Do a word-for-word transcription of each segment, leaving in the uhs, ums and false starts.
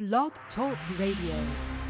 Blog Talk Radio.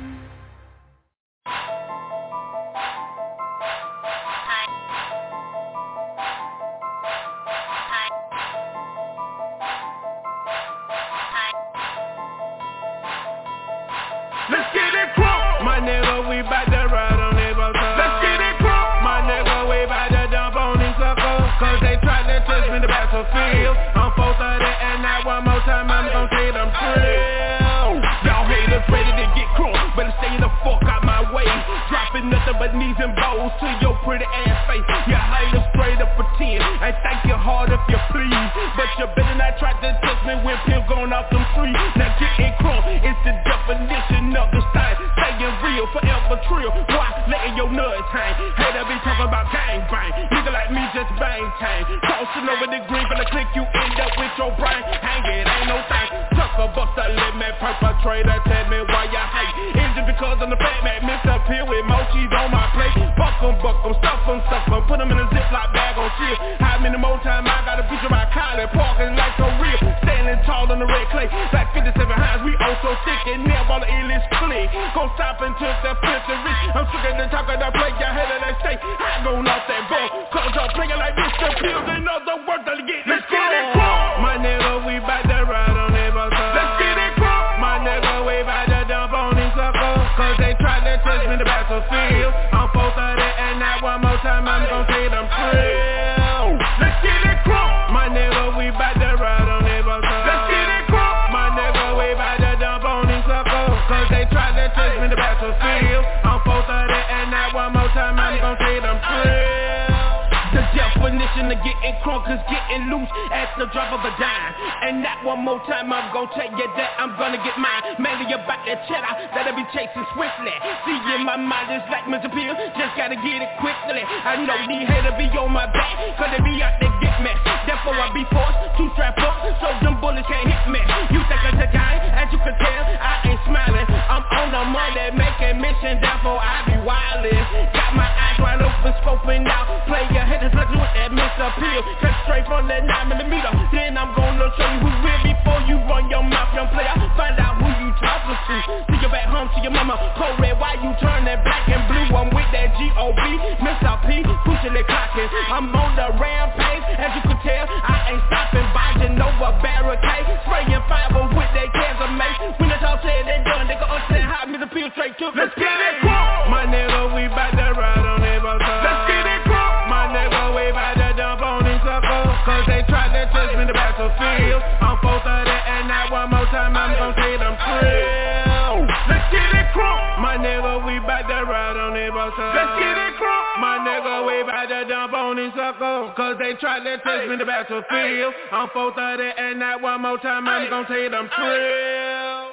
Let's get it crunk. My nigga, we bout to ride on it, both sides. Let's get it crunk. My nigga, we bout to dump on these suckers. Cause they tried to touch me in the battlefield. I'm four thirty and now one more time I'm gon' tell them trill. Y'all haters ready to get crunk. Better stay the fuck out my way. Dropping nothing but knees and bows to your pretty ass face. You haters straight up pretend. I thank you hard if you please. But you better not try to touch me when Pimp going off them streets. Now get it crunk. It's the definition of the style. Staying real, forever trill. Why? Letting your nuts hang. Hater be talking about gang bang. Nigga like me just maintain. Crossing over the green for the click, you end up with your brain. Hang it, ain't no thing. Tucker buster, let me perpetrator. Tell me why you hate. Is it because I'm the fat man? Mister Pill with mochis on my plate. Buck 'em, buck 'em, stuff 'em, stuff 'em. Put 'em in a ziploc bag on chill. How many more time I got a picture of my collar parking like so real. Standing tall on the red clay. Like fifty-seven highs, we all so thick and never all the illest click. Go stop and touch that filter reach. I'm sick of the talk of the play. Y'all head of that state. I gon' off that ball. Cause y'all playing like Mister Pills. In other words, to get this crunk. My nigga, we bout to ride on it, both sides. Let's get it crunk. My nigga, we bout to dump on these suckers. Cause they tried to touch me in the battlefield. I'm four thirty and now one more time I'm gon' tell them trill. Let's get it crunk. My nigga, we bout to ride on it, both sides. Let's get it crunk. My nigga, we bout to dump on these suckers. Cause they tried to touch me in the battlefield. I'm four thirty and now one more time I'm gon' tell them trill. The definition of getting crunk is getting loose at the drop of a dime. And that one more time I'm gon' tell you that I'm gonna get mine. Mainly about that cheddar that I be chasing swiftly. See in my mind it's like Mister Pill, just gotta get it quickly. I know these haters be on my back, cause they be out there get me. Therefore I be forced to strap up, so them bullets can't hit me. You think I'm the guy, as you can tell, I ain't smiling. I'm on the money, making mission, therefore I be wildin'. Got my eyes wide open, scoping out, play your head. Just like with that Mister Pill. Cut straight from that nine millimeter. Then I'm gonna show you who's real before you run your mouth, young player. Find out who you talking to. Take you back home to your mama. Cold red, why you turning black and blue? I'm with that G O B, Mister P, pushing the clocking. I'm on the rampage, as you can tell. I ain't stopping, barging over barricade. Spraying fiber with that cans of mace. When it's all said and done, they gon' understand how Mister Pill straight to the Let's get it crunk. My nigga, we bout to ride on it, both sides. Let's get it crunk. My nigga, we bout to dump on these suckers. Cause they tried to touch me in the battlefield. I'm four thirty and now one more time I'm gon' tell them trill. Let's get it crunk. My nigga, we bout to ride on it, both sides. Let's get it crunk. My nigga, we bout to dump on these suckers. Cause they tried to touch me in the battlefield. I'm four thirty and now one more time I'm gon' tell them trill.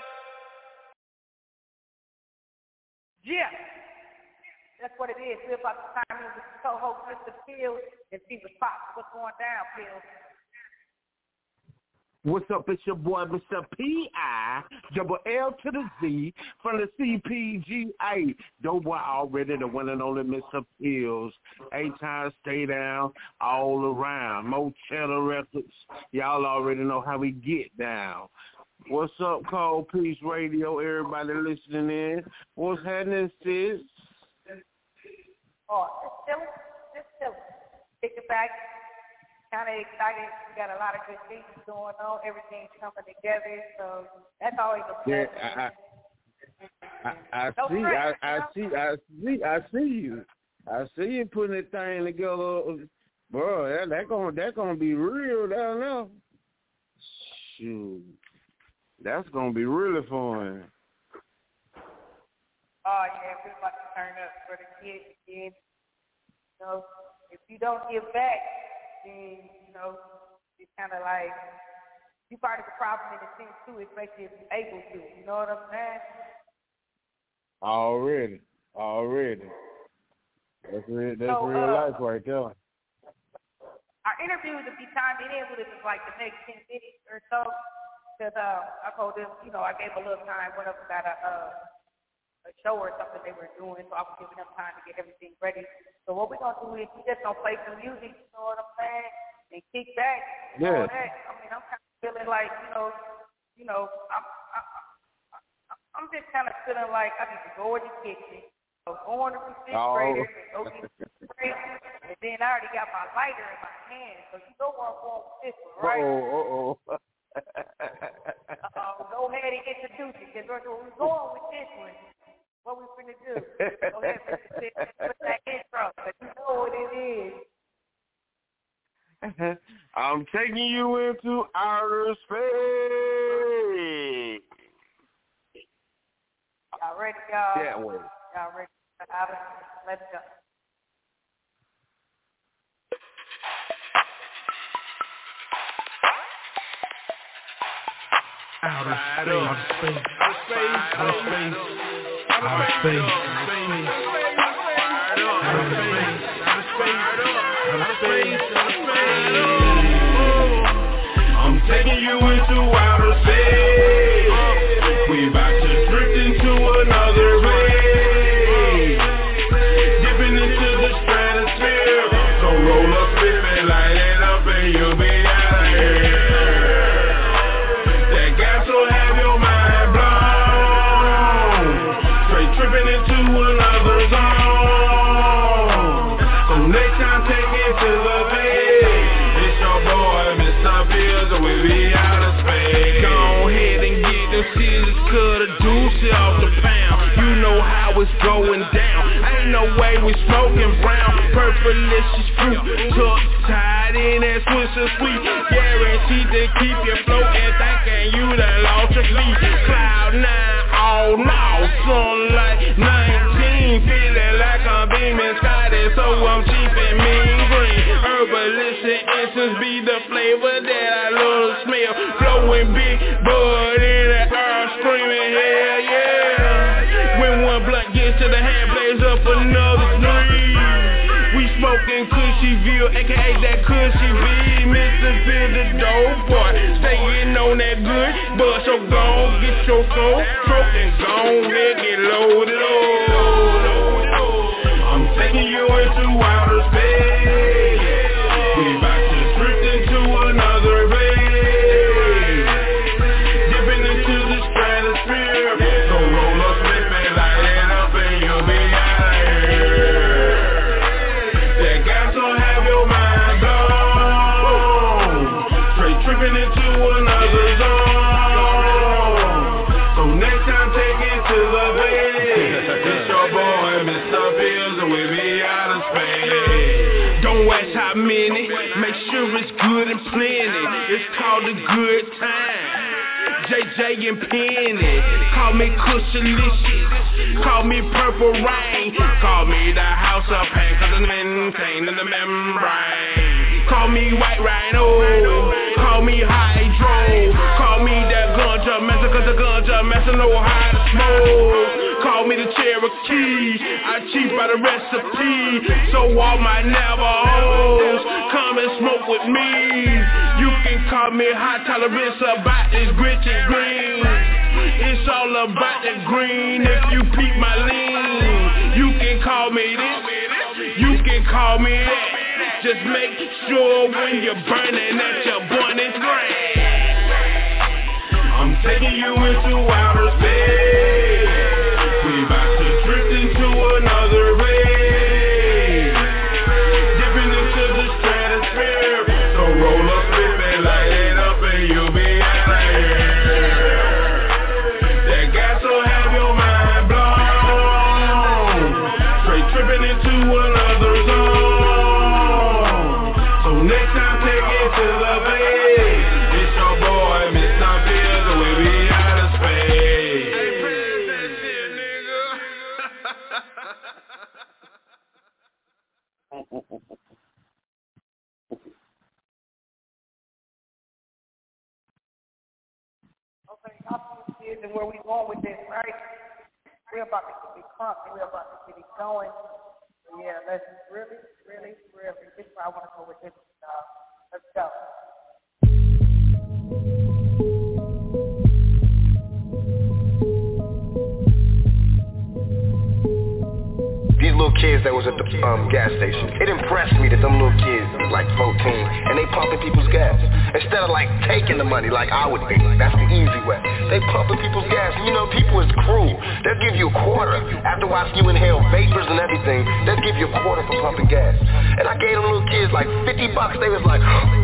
Yeah. That's what it is. We're about to time in with the co-host, Mister Pill, and see what's poppin'. What's going down, Pill? What's up? It's your boy, Mister P I, double L to the Z, from the C P G A. Dope boy already, the one and only Mister Pills. Eight times stay down, all around. Mo Cheddar Records. Y'all already know how we get down. What's up, Cold Peace Radio? Everybody listening in. What's happening, sis? Oh, just chilling, just chilling. Kick it back. Kind of excited. We got a lot of good things going on. Everything's coming together, so that's always a pleasure. Yeah, I, I, I, I see, I, I see, I see, I see you. I see you putting that thing together, bro. That that gonna that gonna be real down there. Shoot, that's gonna be really fun. Oh, yeah, we're about to turn up for the kids again. You know, if you don't give back, then, you know, it's kind of like, you're part of the problem in a sense, too, especially if you're able to. You know what I'm saying? Already. Already. That's real, that's so, real uh, life right there. Our interviews will be timed in with us like the next ten minutes or so. Because uh, I told them, you know, I gave a little time, went up and got a... Uh, a show or something they were doing, so I was giving them time to get everything ready. So what we're going to do is we just going to play some music, you know what I'm saying, and kick back and yeah. all that. I mean, I'm kind of feeling like, you know, you know, I'm, I, just kind of feeling like I need to go in the kitchen, go in the refrigerator, and go get the spray, and then I already got my lighter in my hand, so you know where I'm going with this one, right? Uh-oh, uh-oh. uh-oh, go ahead and introduce it, because we're going with this one. What we finna do? Go ahead and put that intro, because you know what it is. I'm taking you into outer space. Y'all ready, y'all? That way. Y'all ready for outer space? Let's go. Outer space, outer space, outer space, outer space, outer space, outer space, outer space, outer space. I'm taking you into outer space. We about to drift into another place, dipping into the stratosphere. So roll up, flip and light it up, and you'll be out of here. So have your mind blown, straight tripping into another zone. So next time take it to the base. It's your boy, Mister Fields, and we be out of space. Go ahead and get them scissors, cut a deuce off the pound. You know how it's going down. Ain't no way we smoking brown. Purplicious fruit, tucked tied in that Swisher Sweet. Guaranteed to keep you floating, thinking you done lost your sleep. Cloud nine, all now, sunlight nineteen. Feeling like I'm beaming Scotty, so I'm cheap and mean green. Herbalicious essence be the flavor that I love to smell. Flowing big bud in the air, screaming hell yeah. When one blunt gets to the hand, blaze up another three. We smoking Cushyville, aka that Cushy V. Mister Phil the dope boy, staying on that good, but so gon' get your soul, stroke and gon' get loaded up. I'm taking you into outer space. We about to drift into another place, dipping into the stratosphere. So roll up, flip and light it up, and you'll be out of here. That got to have your mind blown, straight tripping into another zone. So next time take it to the base. It's your boy, Mister Fields, and we be out of space. Don't ask how many, make sure it's good and plenty. It's called a good time. J J and Penny, call me Cushalicious, call me Purple Rain, call me the House of Pain, cause I'm maintained in the membrane. Call me White Rhino, call me Hydro, call me that ganja master, cause the ganja master know how to smoke. Call me the Cherokee, I cheat by the recipe, so all my Navajos come and smoke with me. You can call me high tolerance about this rich and green. It's all about the green if you peep my lean. You can call me this, you can call me that. Just make sure when you're burning that your bun is grand. I'm taking you into outer space. We about to drift into another race, dipping into the stratosphere. So roll up, flip and light it up, and you'll be out of here. That gas will have your mind blown, straight tripping into another zone. So next time take it to the base. It's your boy, Mister Fields, and we be out of space. Hey, praise that shit, nigga. Okay, y'all see this and where we going with this, right? We're about to get it crunk and we're about to get it going. So yeah, let's really, really, really. This is where I want to go with this, y'all. Let's go. These little kids that was at the um, gas station, it impressed me that them little kids like fourteen and they pumping people's gas instead of like taking the money like I would think. That's the easy way. They pumping people's gas, and you know people is cruel. then whilst you inhale vapors and everything, they'll give you a quarter for pumping gas. And I gave them little kids like fifty bucks. They was like,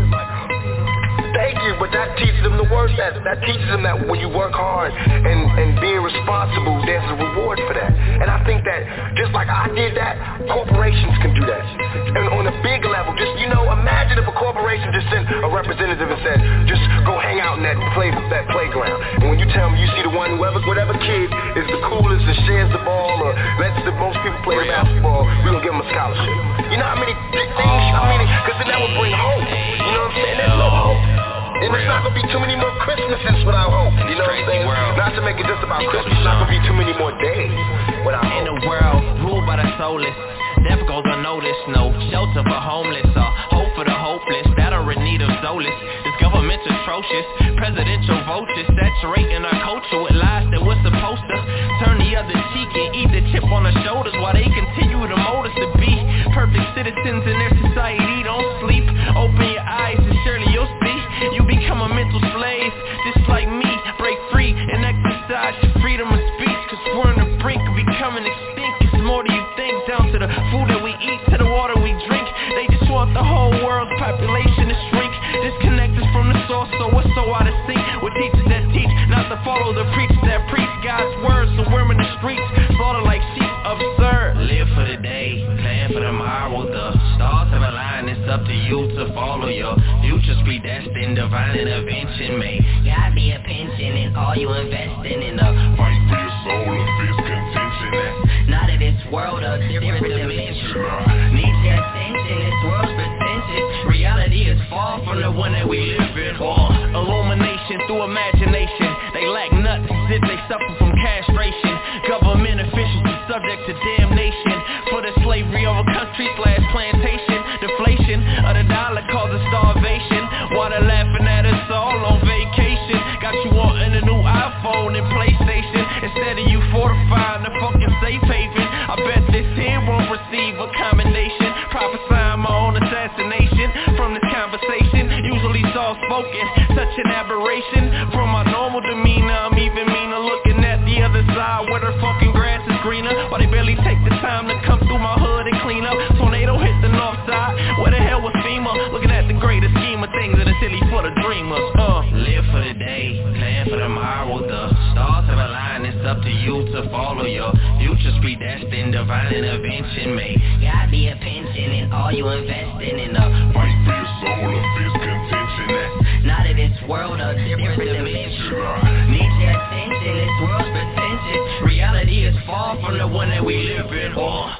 thank you, but that teaches them the work. That that teaches them that when you work hard and, and being responsible, there's a reward for that. And I think that just like I did that, corporations can do that. And on a big level, just, you know, imagine if a corporation just sent a representative and said, just go hang out in that play that playground. And when you tell me you see the one, whoever, whatever kid is the coolest and shares the ball or lets the most people play the basketball, we're going to give them a scholarship. You know how many things, I mean, because then that would bring hope. You know what I'm saying? There's no hope. And there's not going to be too many more Christmases without hope. You know what I'm saying? World. Not to make it just about Christmas, there's not going to be too many more days without hope. In a world ruled by the soulless, death goes unnoticed. No shelter for homeless or hope for the hopeless that are in need of solace. This government's atrocious. Presidential vultures saturating our culture with lies that we're supposed to turn the other cheek and eat the chip on our shoulders while they continue to mold us to be perfect citizens in their society. Don't sleep. Open your eyes and surely you'll see. You become a mental slave, just like me. Break free and exercise your freedom of speech, cause we're on the brink of becoming extinct. It's more than you think, down to the food that we eat, to the water we drink. They just want the whole world's population to shrink. Disconnect us from the source, so we're so out of sync with teachers that teach not to follow the preachers that preach God's words. So we're in the streets, slaughtered like sheep, absurd. Live for the day, plan for tomorrow. The stars have aligned, it's up to you to follow your future's predestined. Divine intervention may God be a pension in all you investing in a fight for your soul, a fierce contention that's not of this world, a different dimension. Needs your attention, this world's pretentious. Reality is far from the one that we live in. Or illumination through imagination. They lack nuts as if they suffer from castration. Government officials are subject to damnation for the slavery of a country slash plantation. Deflation of the dollar causes starvation. While they're laughing at us all on vacation. Got you wanting a new iPhone and PlayStation instead of you fortifying the fucking safe haven. I bet this here won't receive a commendation. Prophesying my own assassination from this conversation. Usually soft spoken, such an aberration. From my normal demeanor, I'm even meaner. Looking at the other side where the fucking grass is greener. Why they barely take the time to come through my hood and clean up. Tornado hit the north side. Where the hell was FEMA? Looking at the greater scheme of things that are silly for the dreamers. Uh, live for the day, plan for tomorrow. The stars have aligned, it's up to you to follow your future's predestined. Divine intervention may God be a pension in all you investing in a fight for your soul, a fierce contention that's not of this world, a different dimension. Needs your attention, this world's pretentious. Reality is far from the one that we live in. Oh.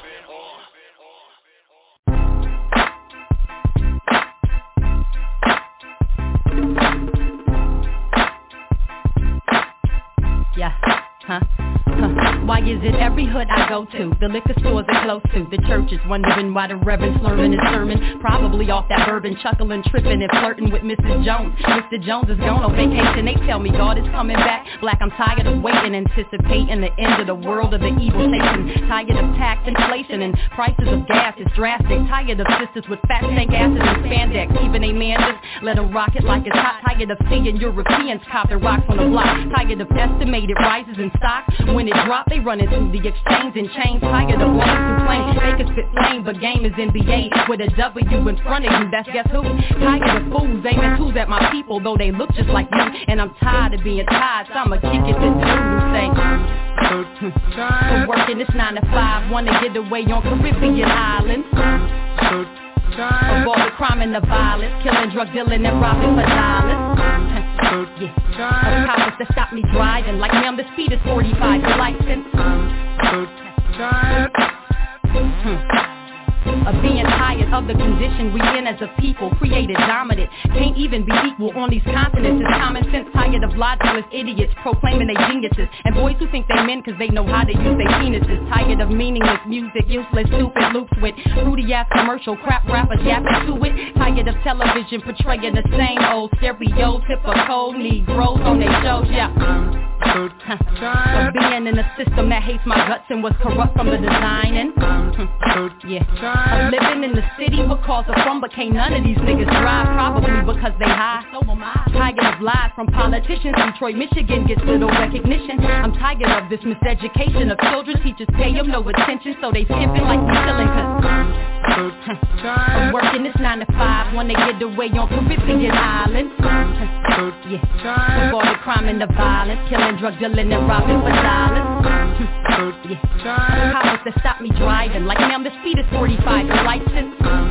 Yeah, huh? Huh. Why is it every hood I go to, the liquor stores are close to, the churches wondering why the reverend slurring his sermon, probably off that bourbon, chuckling, tripping and flirting with Missus Jones. Mister Jones is gone on vacation, they tell me God is coming back. Black, I'm tired of waiting, anticipating the end of the world of the evil chasing. Tired of tax inflation and prices of gas is drastic. Tired of sisters with fat tank asses and spandex, even a man just let them rock it like it's hot. Tired of seeing Europeans copping rocks on the block. Tired of estimated rises in stock. When it drop, they run into the exchange and change. Tired of all complain, they can spit flame, but game is N B A with a W in front of you, that's guess who? Tired of fools aiming tools at my people, though they look just like you. And I'm tired of being tired, so I'ma kick it to dudes who say for working this nine to five, wanna get away on Caribbean islands. Of all the crime and the violence, killing, drug dealing, and robbing for dollars. Yeah. Of cops that stop me driving, like ma'am, the speed is forty-five, your license. Hmm. Of being tired of the condition we in as a people, created dominant, can't even be equal on these continents. It's common sense, tired of logicless idiots proclaiming they geniuses, and boys who think they men cause they know how to use their penises. Tired of meaningless music, useless stupid loops with fruity ass commercial crap rappers yapping to it. Tired of television portraying the same old stereotypical Negroes on their shows, yeah. Of A being in a system that hates my guts and was corrupt from the designing. Yeah, I'm living in the city because of from, but can't none of these niggas drive. Probably because they high. Tired of lies from politicians. Detroit, Michigan gets little recognition. I'm tired of this miseducation of children. Teachers pay them no attention, so they skipping like we chillin'. Cause I'm working this nine to five when they get away on Caribbean Island. Yeah, with all the crime and the violence, killing, drug dealing, and robbing for dollars. Yeah, cops that stop me driving, like ma'am, the speed is forty-five, your license.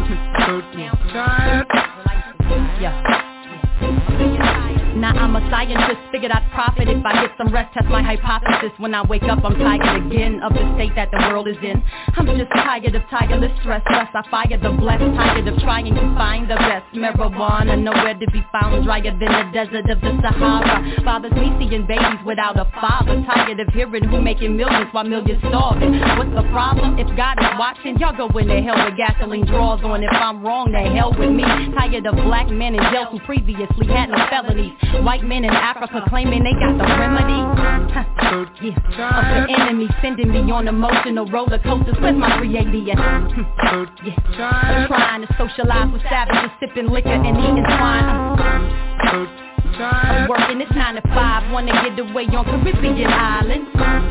Yeah. Now I'm a scientist, figured I'd profit if I get some rest, test my hypothesis. When I wake up I'm tired again of the state that the world is in. I'm just tired of tireless stress, thus I fire the blessed. Tired of trying to find the best marijuana, nowhere to be found, drier than the desert of the Sahara. Bothers me seeing babies without a father. Tired of hearing who making millions while millions starving. What's the problem? If God is watching, y'all go in the hell with gasoline draws on. If I'm wrong, the hell with me. Tired of black men in jail who previously had no felonies. White men in Africa claiming they got the remedy. Huh. Yeah. Of the enemy sending me on emotional roller coasters. Where's my three eighty at? Yeah. Trying to socialize with savages, sipping liquor and eating swine. I'm working this nine to five, wanna get away on Caribbean Island.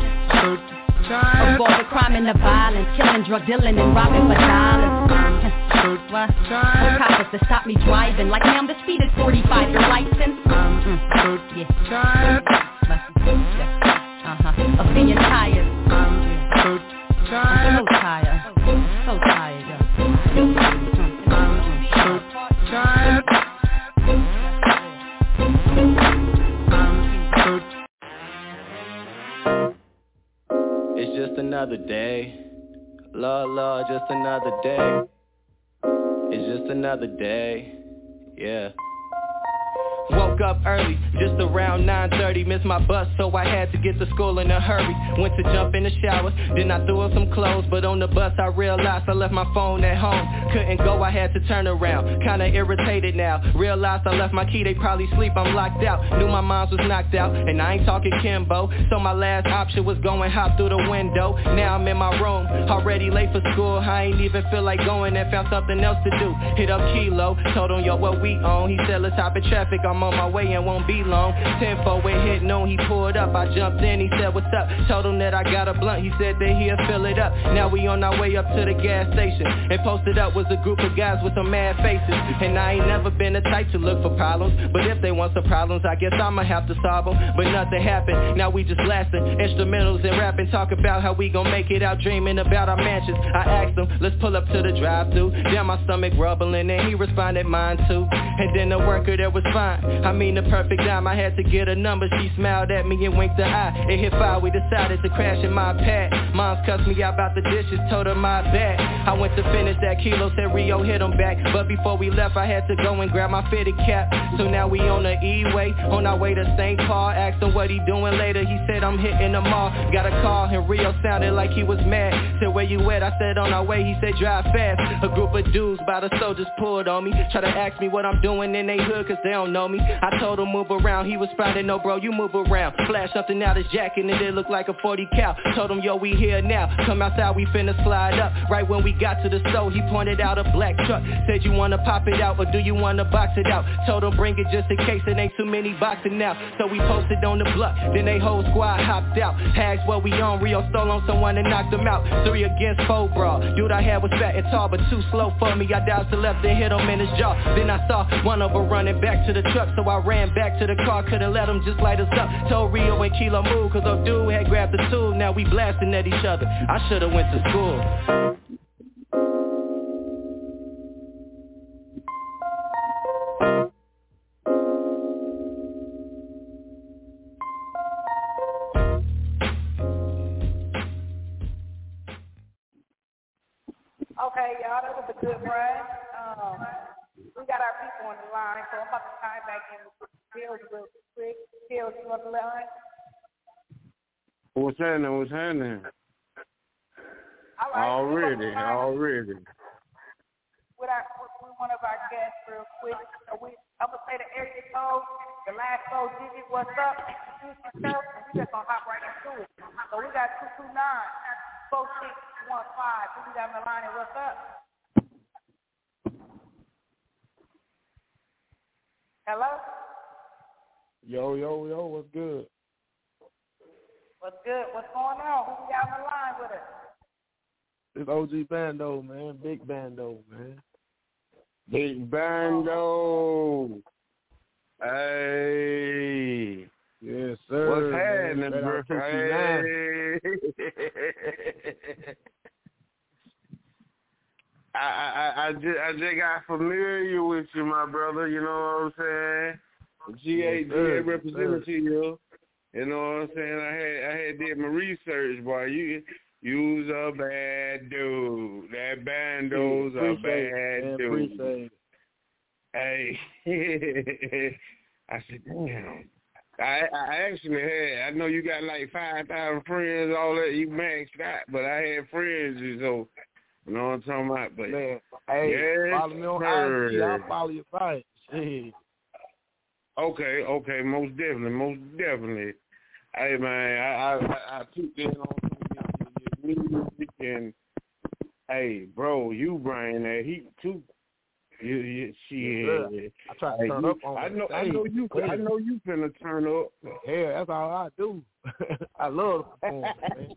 Of all the crime and the violence, killing, drug dealing, and robbing for dollars. What? No cops to stop me driving, like ma'am, the speed is forty-five, your license. Mm. Yeah. Uh-huh. Of being tired. I'm so tired. So tired, It's just another day. Lord, Lord, just another day. It's just another day. Yeah. Woke up early, just around nine thirty. Missed my bus, so I had to get to school in a hurry. Went to jump in the shower, then I threw on some clothes. But on the bus I realized I left my phone at home. Couldn't go, I had to turn around. Kinda irritated now. Realized I left my key, they probably sleep, I'm locked out. Knew my mom's was knocked out, and I ain't talking Kimbo. So my last option was going hop through the window. Now I'm in my room, already late for school. I ain't even feel like going and found something else to do. Hit up Kilo, told him yo what we on. He said let's hop in traffic, I'm on my way and won't be long. ten four it hit noon, he pulled up, I jumped in, he said what's up. Told him that I got a blunt, he said that he'll fill it up. Now we on our way up to the gas station, and posted up was a group of guys with some mad faces. And I ain't never been the type to look for problems, but if they want some problems, I guess I'ma have to solve them. But nothing happened, now we just blasting instrumentals and rapping, talk about how we gon' make it out, dreaming about our mansions. I asked him, let's pull up to the drive-thru. Damn, my stomach rumbling, and he responded, mine too. And then the worker there was fine, I mean the perfect dime. I had to get a number, she smiled at me and winked her eye. It hit five, we decided to crash in my pad. Mom's cussed me out about the dishes, told her my bad. I went to finish that Kilo, said Rio hit him back. But before we left, I had to go and grab my fitted cap. So now we on the E-way, on our way to Saint Paul. Asked him what he doing later, he said I'm hitting the mall. Got a call and Rio sounded like he was mad. Said where you at, I said on our way, he said drive fast. A group of dudes by the soldiers pulled on me, try to ask me what I'm doing in they hood cause they don't know me. I told him move around, he responded no bro, you move around. Flash something out his jacket and it looked like a forty cal. Told him yo we here now, come outside we finna slide up. Right when we got to the store, he pointed out a black truck. Said you wanna pop it out or do you wanna box it out? Told him bring it just in case it ain't too many boxing now. So we posted on the block, then they whole squad hopped out. Asked what we on, Rio stole on someone and knocked him out. Three against four brawl, dude I had was fat and tall but too slow for me. I dodged the left and hit him in his jaw. Then I saw one of them running back to the truck, so I ran back to the car, couldn't let him just light us up. Told Rio and Kilo move, cause old dude had grabbed the tool. Now we blasting at each other, I should've went to school. Okay, y'all, that was a good run. Um, we got our people on the line, so I'm about to time back in with Skills real quick. Skills, you on the line? What's happening? What's happening? All right, already, already. With, our, with one of our guests real quick. So we, I'm going to say the area code, the last four digits, what's up, introduce yourself, and we just gonna hop right into it. So we got two two nine, four six one five. Who we got on the line and what's up? Hello? Yo, yo, yo, what's good? What's good? What's going on? Who we got on the line with us? It's O G Bando, man. Big Bando, man. Big Bando. Hey. Yes, sir. What's happening, bro? Hey. I, I I just I just got familiar with you, my brother. You know what I'm saying? G A G A representative. You know what I'm saying? I had I had did my research, boy. You you's a bad dude. That Bando's yeah, a bad it, dude. Appreciate it. Hey, I said, damn. I I actually had. I know you got like five thousand friends, all that you maxed out, but I had friends, so you know what I'm talking about. But man, hey, yes, follow me on sir. I G. I'll follow your fight. Shit. Okay, okay, most definitely, most definitely. Hey man, I I, I, I took in on your, your music and hey, bro, you bring that heat too. You, you, shit. Yes, I try to hey, turn you, up on I know, hey, I know you. hey. I know you finna turn up. Yeah, that's all I do. I love performing, man.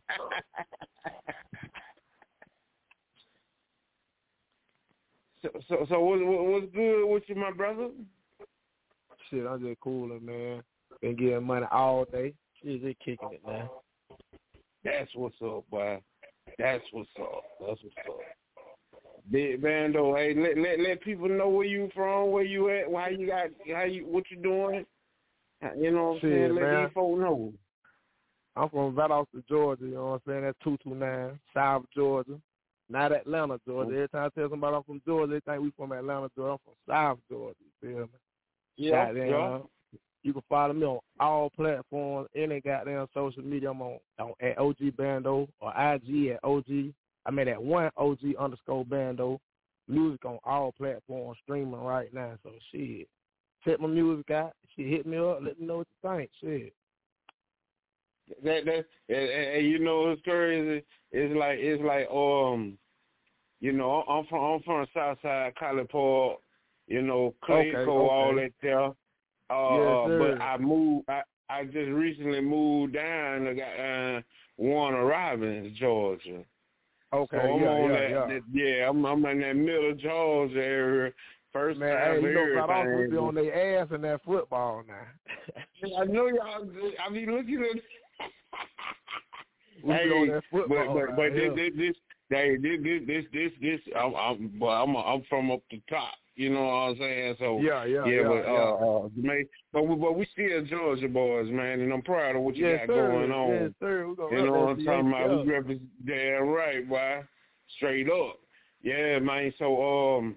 So, so, so what, what, what's good with you, my brother? Shit, I'm just cooling, man. Been getting money all day. Shit, just kicking it, man. That's what's up, boy. That's what's up. That's what's up. Big Bando, hey, let, let let people know where you from, where you at, why you got, how you, what you doing. You know what I'm Shit, saying? Let man. these folks know. I'm from Valdosta, Georgia. You know what I'm saying? That's two two nine, South Georgia. Not Atlanta, Georgia. Every time I tell somebody I'm from Georgia, they think we from Atlanta, Georgia. I'm from South Georgia. You feel me? Yeah, goddamn, yeah. You can follow me on all platforms, any goddamn social media. I'm on, on at O G Bando or I G at O G. I mean at one O G underscore Bando. Music on all platforms, streaming right now. So shit, check my music out. Shit, hit me up. Let me know what you think. Shit. That that and, and you know it's crazy. It's like it's like um, you know I'm from I'm from the South Side, College Park. You know, Clayco, okay, okay. all that there. Uh, yes, but I moved. I, I just recently moved down to uh, Warner Robins, Georgia. Okay, so I'm yeah, on yeah, that, yeah. that. Yeah, I'm, I'm in that middle Georgia area. First man, time hey, you know, everything. I don't be on their ass in that football now. I know y'all. I mean, looking at. we hey, be on that football. but but, but yeah. this this hey, this this this this this I'm I'm but I'm I'm from up the top. You know what I'm saying? So yeah, yeah, yeah, yeah, but yeah. uh, uh man, but we but we still Georgia boys, man, and I'm proud of what you yes, got sir. going on. Yes, sir. We're gonna you know what I'm talking yeah. about? We represent damn right, boy. Straight up. Yeah, man. So um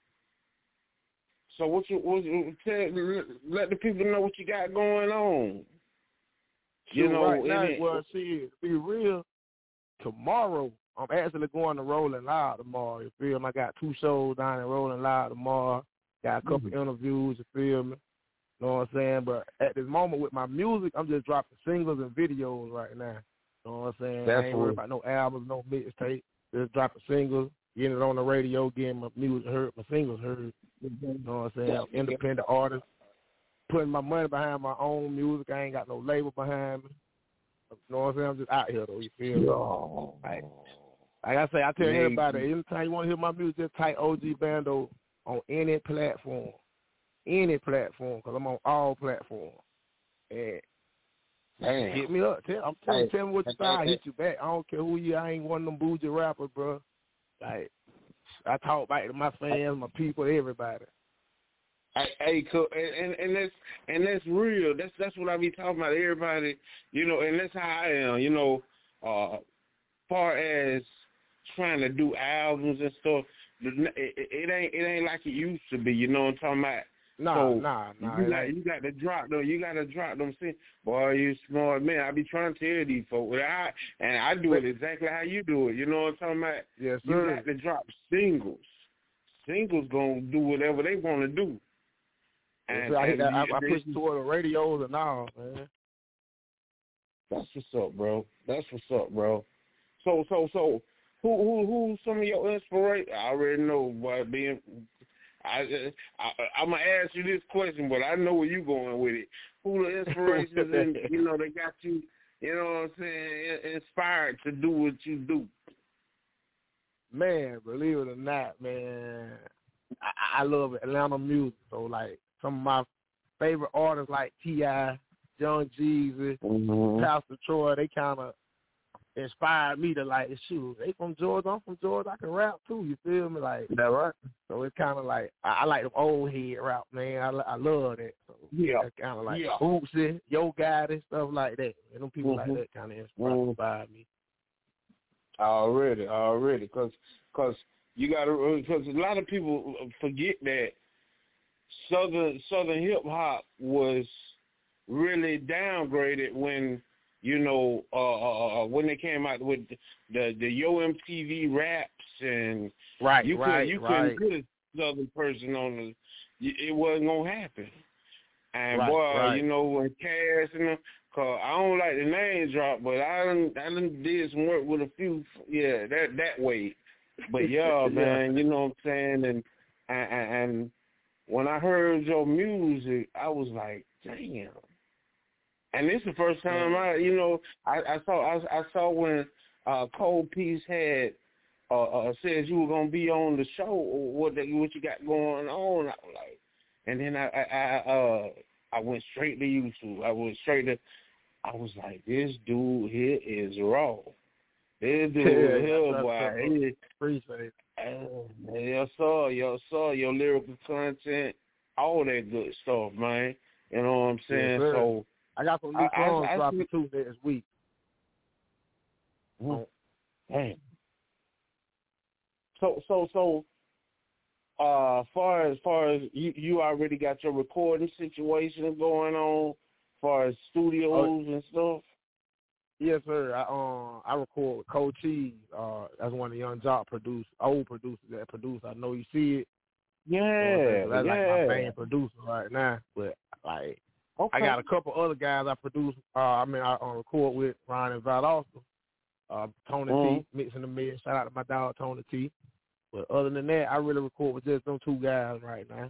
so what you what you tell let the people know what you got going on. You so know, right now, it, well, see, to be real, tomorrow I'm actually going to Rolling Loud tomorrow. You feel me? I got two shows down in Rolling Loud tomorrow. Got a couple mm-hmm. interviews. You feel me? You know what I'm saying? But at this moment with my music, I'm just dropping singles and videos right now. You know what I'm saying? That's I ain't worried about no albums, no mixtape. Just dropping singles, getting it on the radio, getting my music heard, my singles heard. Mm-hmm. You know what I'm saying? I'm an independent artist. Putting my money behind my own music. I ain't got no label behind me. You know what I'm saying? I'm just out here, though. You feel me? Oh. Like, like I say, I tell Maybe. everybody, anytime you want to hear my music, just type O G Bando on any platform. Any platform, because I'm on all platforms. And Damn. hit me up. Tell, I'm telling, hey. tell me what you think. I hit you back. I don't care who you are. I ain't one of them bougie rappers, bro. Like, I talk back to my fans, my people, everybody. Hey, cool, and, and and that's and that's real. That's that's what I be talking about. Everybody, you know, and that's how I am. You know, uh, far as trying to do albums and stuff, it, it ain't it ain't like it used to be. You know what I'm talking about? Nah, so nah, nah. You got you got to drop them. You got to drop them. See, boy, you smart man. I be trying to tell these folks, I, and I do it exactly how you do it. You know what I'm talking about? Yes, sir. You got to drop singles. Singles gonna do whatever they want to do. And, I, and I, I, I push toward the radios and all, man. That's what's up, bro. That's what's up, bro. So, so, so, who, who, who? Some of your inspiration? I already know, boy. Being, I, I, I'm gonna ask you this question, but I know where you going with it. Who the inspirations? and, you know, they got you. You know what I'm saying? Inspired to do what you do. Man, believe it or not, man, I, I love Atlanta music. So, like, some of my favorite artists like T I, Young Jeezy, mm-hmm. Pastor Troy, they kind of inspired me to, like, shoot, they from Georgia, I'm from Georgia, I can rap too, you feel me? Like, that right? So it's kind of like, I, I like them old head rap, man. I, I love that. So yeah. It's kind of like yeah. Bootsy, Yo Gotti, stuff like that. And them people mm-hmm. like that kind of inspire, inspire me. Already, already, because cause you got to, because a lot of people forget that Southern Southern hip hop was really downgraded when, you know, uh, uh, when they came out with the the, the Yo M T V raps and right, you right, couldn't you right. couldn't put a Southern person on the, it wasn't gonna happen. And right, boy, right. you know, when Cass and them, cause I don't like the name drop, but I done I done did some work with a few, yeah, that that way. But yeah, man, you know what I'm saying, and and, and when I heard your music, I was like, damn. And this is the first time I, you know, I, I saw I, I saw when uh, Cold Piece had uh, uh, said you were gonna be on the show, what the, what you got going on. I was like, and then I I I, uh, I went straight to YouTube. I went straight to. I was like, this dude here is raw. This dude yeah, here, boy. He, Appreciate it. Uh, your soul, your soul, your lyrical content, all that good stuff, man. You know what I'm saying? Yes, so. I got some new songs I, I, dropping I, too this week. Mm, Damn. So so so uh far as far as you, you already got your recording situation going on, far as studios oh, and stuff? Yes, sir. I um I record with Coach Cheese. Uh that's one of the Young Jock producers, old producers that produce. I know you see it. Yeah. So that's yeah. like my main producer right now. But like Okay. I got a couple other guys I produce. Uh, I mean, I uh, record with Ryan and Valdosta, uh, Tony mm-hmm. T, mixing the mix. Shout out to my dog Tony T. But other than that, I really record with just them two guys right now.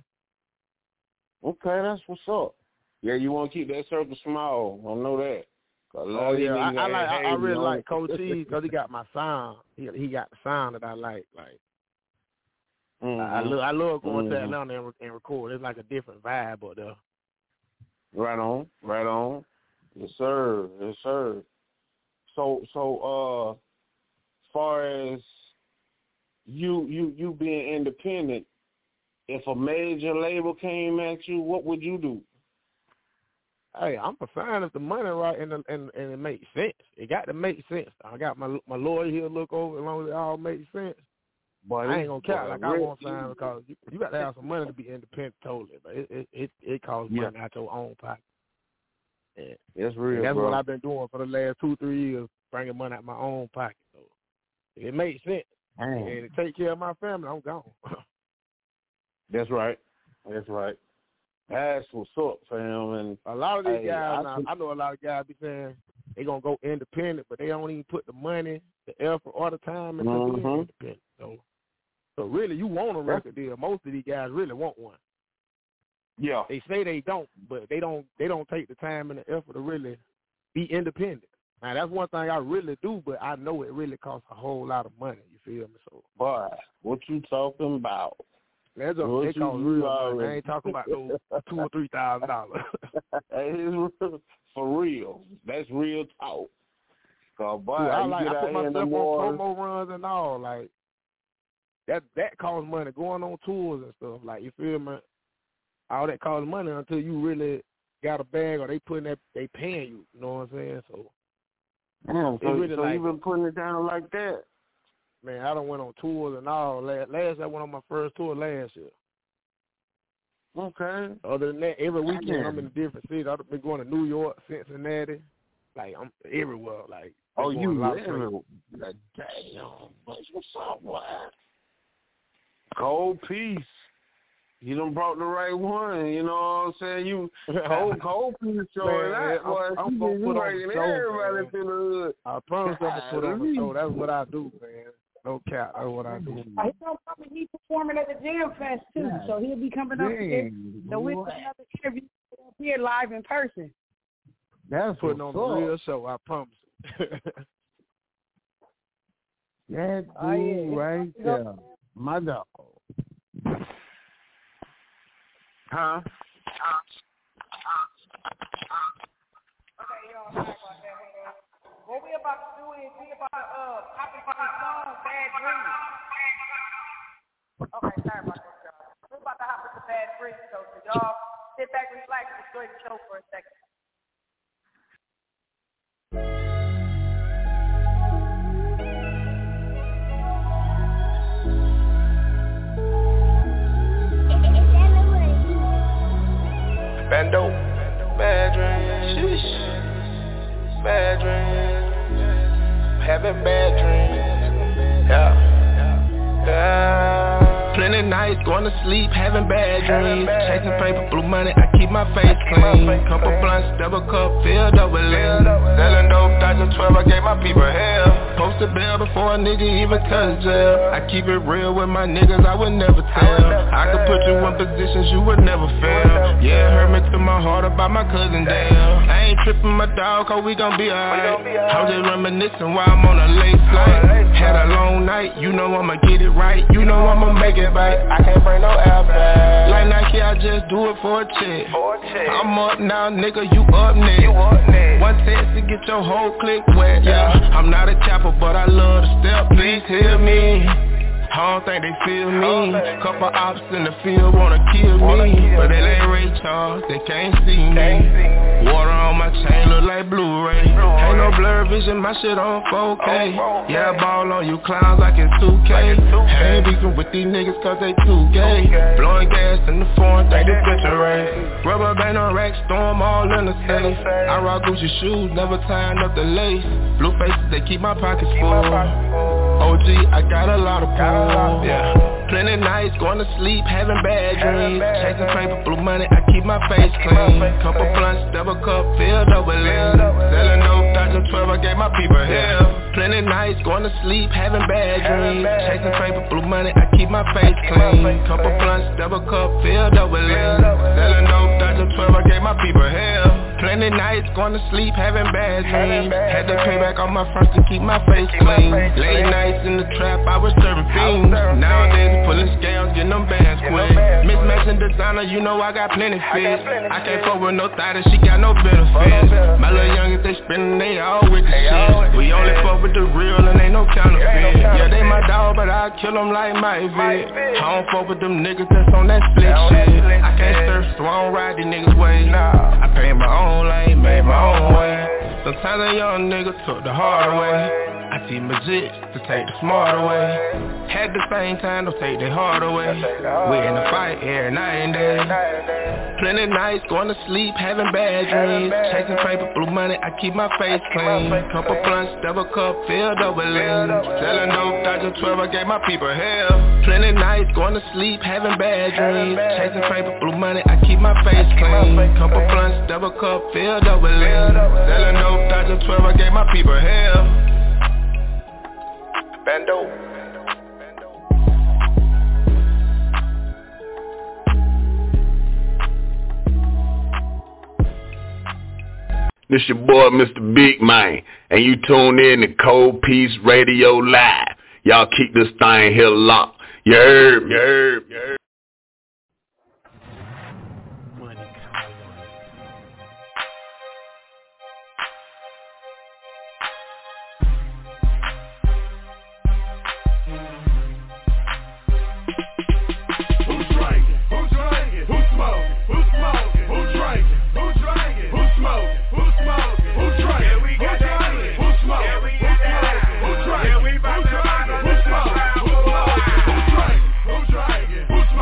Okay, that's what's up. Yeah, you want to keep that circle small. I know that. Oh yeah, I, I like. I, I really like Coach T because he got my sound. He he got the sound that I like. Like mm-hmm. I, I, love, I love going mm-hmm. to Atlanta and, and record. It's like a different vibe up there. Right on, right on. Yes, sir. Yes, sir. So, so, uh, as far as you, you, you being independent, if a major label came at you, what would you do? Hey, I'm fine if the money right and the, and and it makes sense. It got to make sense. I got my my lawyer here to look over as long as it all makes sense. But I ain't gonna count like I won't sign because you, you got to have some money to be independent totally. But it it it, it costs money yeah. out your own pocket. Yeah. That's real. And that's bro. what I've been doing for the last two three years, bringing money out my own pocket. So if it makes sense Damn. and it take care of my family, I'm gone. That's right. That's right. That's what's up, fam. And a lot of these hey, guys, I, now, I know a lot of guys be saying they gonna go independent, but they don't even put the money, the effort, or the time into mm-hmm. being independent. So. So really, you want a record deal. Most of these guys really want one. Yeah. They say they don't, but they don't. They don't take the time and the effort to really be independent. Now that's one thing I really do, but I know it really costs a whole lot of money. You feel me? So, boy, what you talking about? That's a, it costs real money. I ain't talking about those two or three thousand dollars. For real. That's real talk. So, boy, Dude, I you like get I put myself on wars. promo runs and all like. That that costs money, going on tours and stuff. Like, you feel me? All that costs money until you really got a bag or they putting that they paying you. You know what I'm saying? So, Damn, so, really so like, you been putting it down like that? Man, I done went on tours and all. Last, last I went on my first tour last year. Okay. Other than that, every weekend Damn. I'm in a different city. I've been going to New York, Cincinnati. Like, I'm everywhere. Like, oh, you everywhere. Like, damn, what's up, boy? Cold Piece. You done brought the right one, you know what I'm saying? You cold, cold people showing that, boy. I'm, I'm gonna put on the show, everybody through the hood. I promise I'm gonna put on the show. That's what I do, man. No cap, that's what I do. He's gonna come and he's performing at the Jam Fest too, yeah. So he'll be coming up here. So we'll do another interview up here live in person. That's putting on the real show, I promise. That dude oh, yeah. right there, my dog. Huh? Okay, y'all, sorry about that. What we about to do is we about to uh pop into this song, Bad Dreams. Okay, sorry about that, y'all. We're about to hop into Bad Dreams, so y'all sit back, relax, and enjoy the show for a second. Bando, bad dreams, sheesh, bad dreams, having bad dreams, yeah, yeah. Plenty nights, going to sleep, having bad dreams, chasing paper, blue money, I keep my face clean, couple blunts, double cup, filled up with lean, selling dope, dodging twelve, I gave my people hell, posted bail before a nigga even touch jail, I keep it real with my niggas, I would never tell, I could put you in positions you would never fail, yeah, it hurt me to my heart about my cousin Dale, I ain't tripping my dog, cause we gon' be alright, I'm just reminiscing while I'm on a late flight, had a long night, you know I'ma get it right, you know I'ma make it right, I can't bring no air back, like Nike, I just do it for a check, I'm up now, nigga, you up next, one text to get your whole clique wet, yeah, I'm not a chopper, but I love to step, please hear me, I don't think they feel me, couple ops in the field wanna kill me, but they ain't Ray Charles, they can't see me, water on my chain look like Blu-ray, ain't no blur vision, my shit on four K, yeah, I ball on you clowns like it's two K, I ain't beefing with these niggas cause they too gay, blowing gas in the foreign, think they picture right, rubber band on rack, storm all in the safe, I rock Gucci shoes, never tying up the lace, blue faces, they keep my pockets full, O G, I got a lot of pool, yeah, plenty nights, going to sleep, having bad dreams, chasing paper, blue money, I keep my face clean, couple blunts, double cup, filled up with lean, selling dope, dodging twelve, I gave my people hell, plenty nights, going to sleep, having bad dreams, chasing paper, blue money, I keep my face clean, couple blunts, double cup, filled up with lean, selling dope, dodging twelve, I gave my people hell, plenty nights, going to sleep, having bad dreams, had to pay back on my fronts to keep my face clean, late nights in the trap, I was serving fiends, nowadays pulling scales, getting them bands quick, mismatching designer, you know I got plenty fits, I can't fuck with no thought that she got no benefits, my little youngins they spending they all with the shit, we only fuck with the real and ain't no counterfeit, yeah they my dog but I kill them like my vid, I don't fuck with them niggas that's on that split shit, I can't surf so I don't ride these niggas way, I pay my own lane, made my own way, sometimes a young nigga took the hard way, I teach legit to take the smart away, at the same time don't take the hard away, we in a fight every night and day, plenty nights, going to sleep, having bad dreams, chasing paper, blue money, I keep my face clean, couple blunts, double cup, filled up with lean, selling dope, dodging twelve, I gave my people hell, plenty nights, going to sleep, having bad dreams, chasing paper, blue money, I keep my face clean, couple blunts, double cup, filled up with lean, selling dope, dodging twelve, I gave my people hell, Bando. This your boy, Mister Big Man, and you tune in to Cold Peace Radio Live. Y'all keep this thing here locked. You heard me? You heard me? You heard me? Who's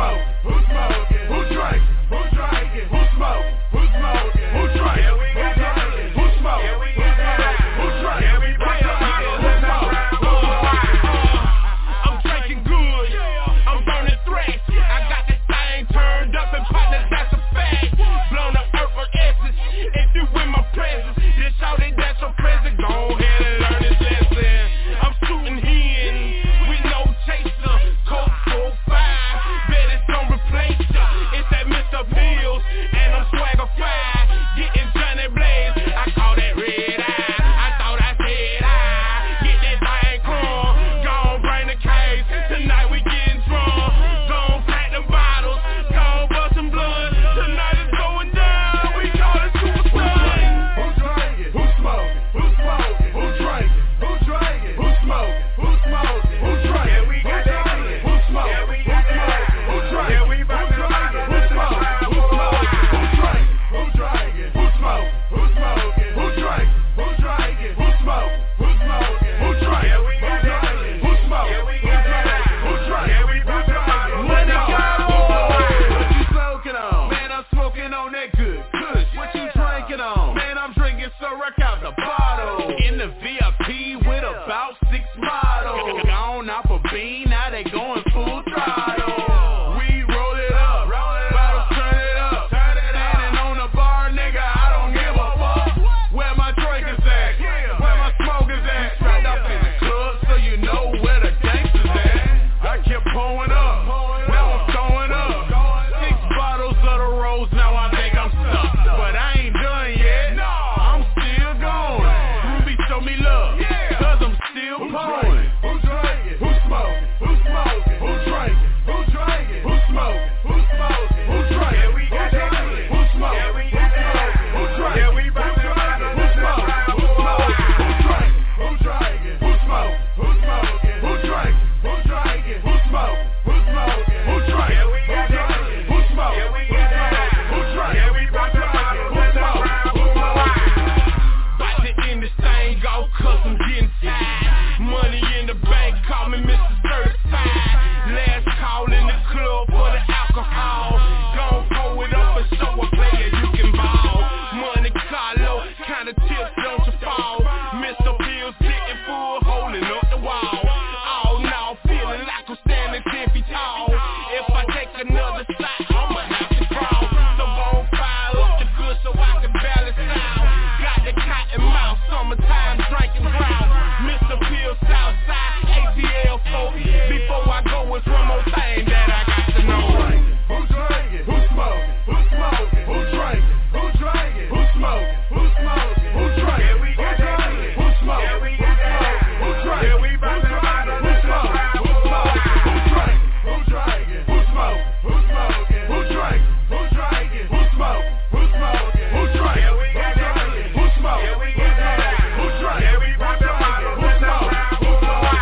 About six models. Gone off a bean, now they going full throttle. We roll it up, bottles turn it up. Standing on the bar, nigga, I don't give a fuck. Where my drinkers at? Where my smokers at? Straight up in the club, so you know where the gangsters at. I kept pulling up, now I'm throwing up. Six bottles of the rose, now I think I'm stuck. But I ain't done yet, I'm still going. Ruby, show me love, cause I'm still pulling. Who drinking? Who smoking? Who smoking? Who drinking? Who drinking? Who smoking? Who smoking? Who drinking? Yeah, we got that shit. Who smoking? Yeah, we got that shit. Who drinking? Yeah, we bout to ride on who smoking? Who smoking? Who drinking? Who drinking? Who smoking? Who smoking? Who drinking? Who drinking? Who smoking? Who smoking? Who drinking? Yeah, we got that shit. Who smoking? Yeah, we got that shit. Who drinking? Yeah, we bout to ride on who smoking? Who smoking? About to end this thing off cause I'm getting tired. Money in the bank, call me Mister Certified. Last call in the club for the alcohol. Gon' pull it up and show a player you can ball. Money Carlo, kinda tips, don't you fall. Mister Pills getting full, holding up the wall. All now feeling like I'm standing ten feet tall. If I take another shot, I'ma have to crawl. So gon' fire up the good so I can balance out. Got the cotton mouth, summertime drinking ground. Mister Pills Southside, A T L four. Before I go, it's one more thing that I got to know. Who drinking? Who smoking? Who smoking? Who drinking? Who drinking? Who smoking? Who smoking? Who drinking? Yeah, we got that shit. Who smoking? Yeah, we got that shit. Who drinking? Yeah, we bout to ride on who smoking? Who smoking? Who drinking? Who drinking? Who smoking? Who smoking? Who drinking? Who drinking? Who smoking? Who smoking? Who drinking? Yeah, we got that shit. Who smoking? Yeah, we got that shit. Who drinking? Yeah, we bout to ride on who smoking? Who smoking?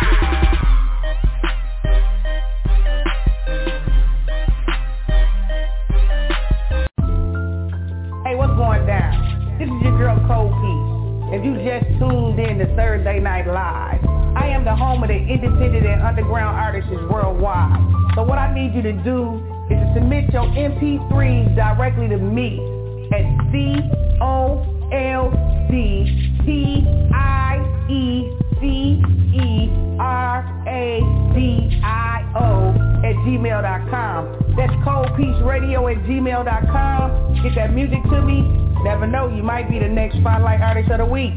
Hey, what's going down? This is your girl Cold Peace. If you just tuned in to Thursday Night Live, I am the home of the independent and underground artists worldwide. So what I need you to do is to submit your M P threes directly to me at C O L C P I E C E R A D I O at gmail dot com. That's Cold Peace Radio at gmail dot com. Get that music to me. Never know, you might be the next Spotlight Artist of the Week.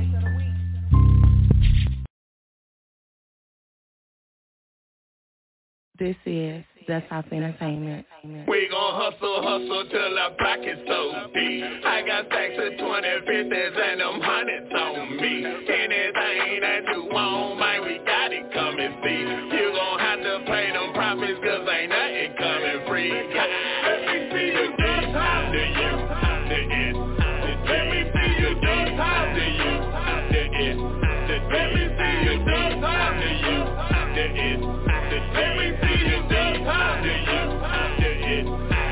This is That's House Entertainment. We gon' hustle, hustle till our pockets so deep. I got stacks of twenty, fifties and them hundreds on me. Anything that you want, man, we got it coming see. You gon' have to pay them profits cause ain't nothing coming free. Let me see you do time to you, the it, let me see you do time to you, the it, let me see you do time to you, the it, let me see you do time to you, the it,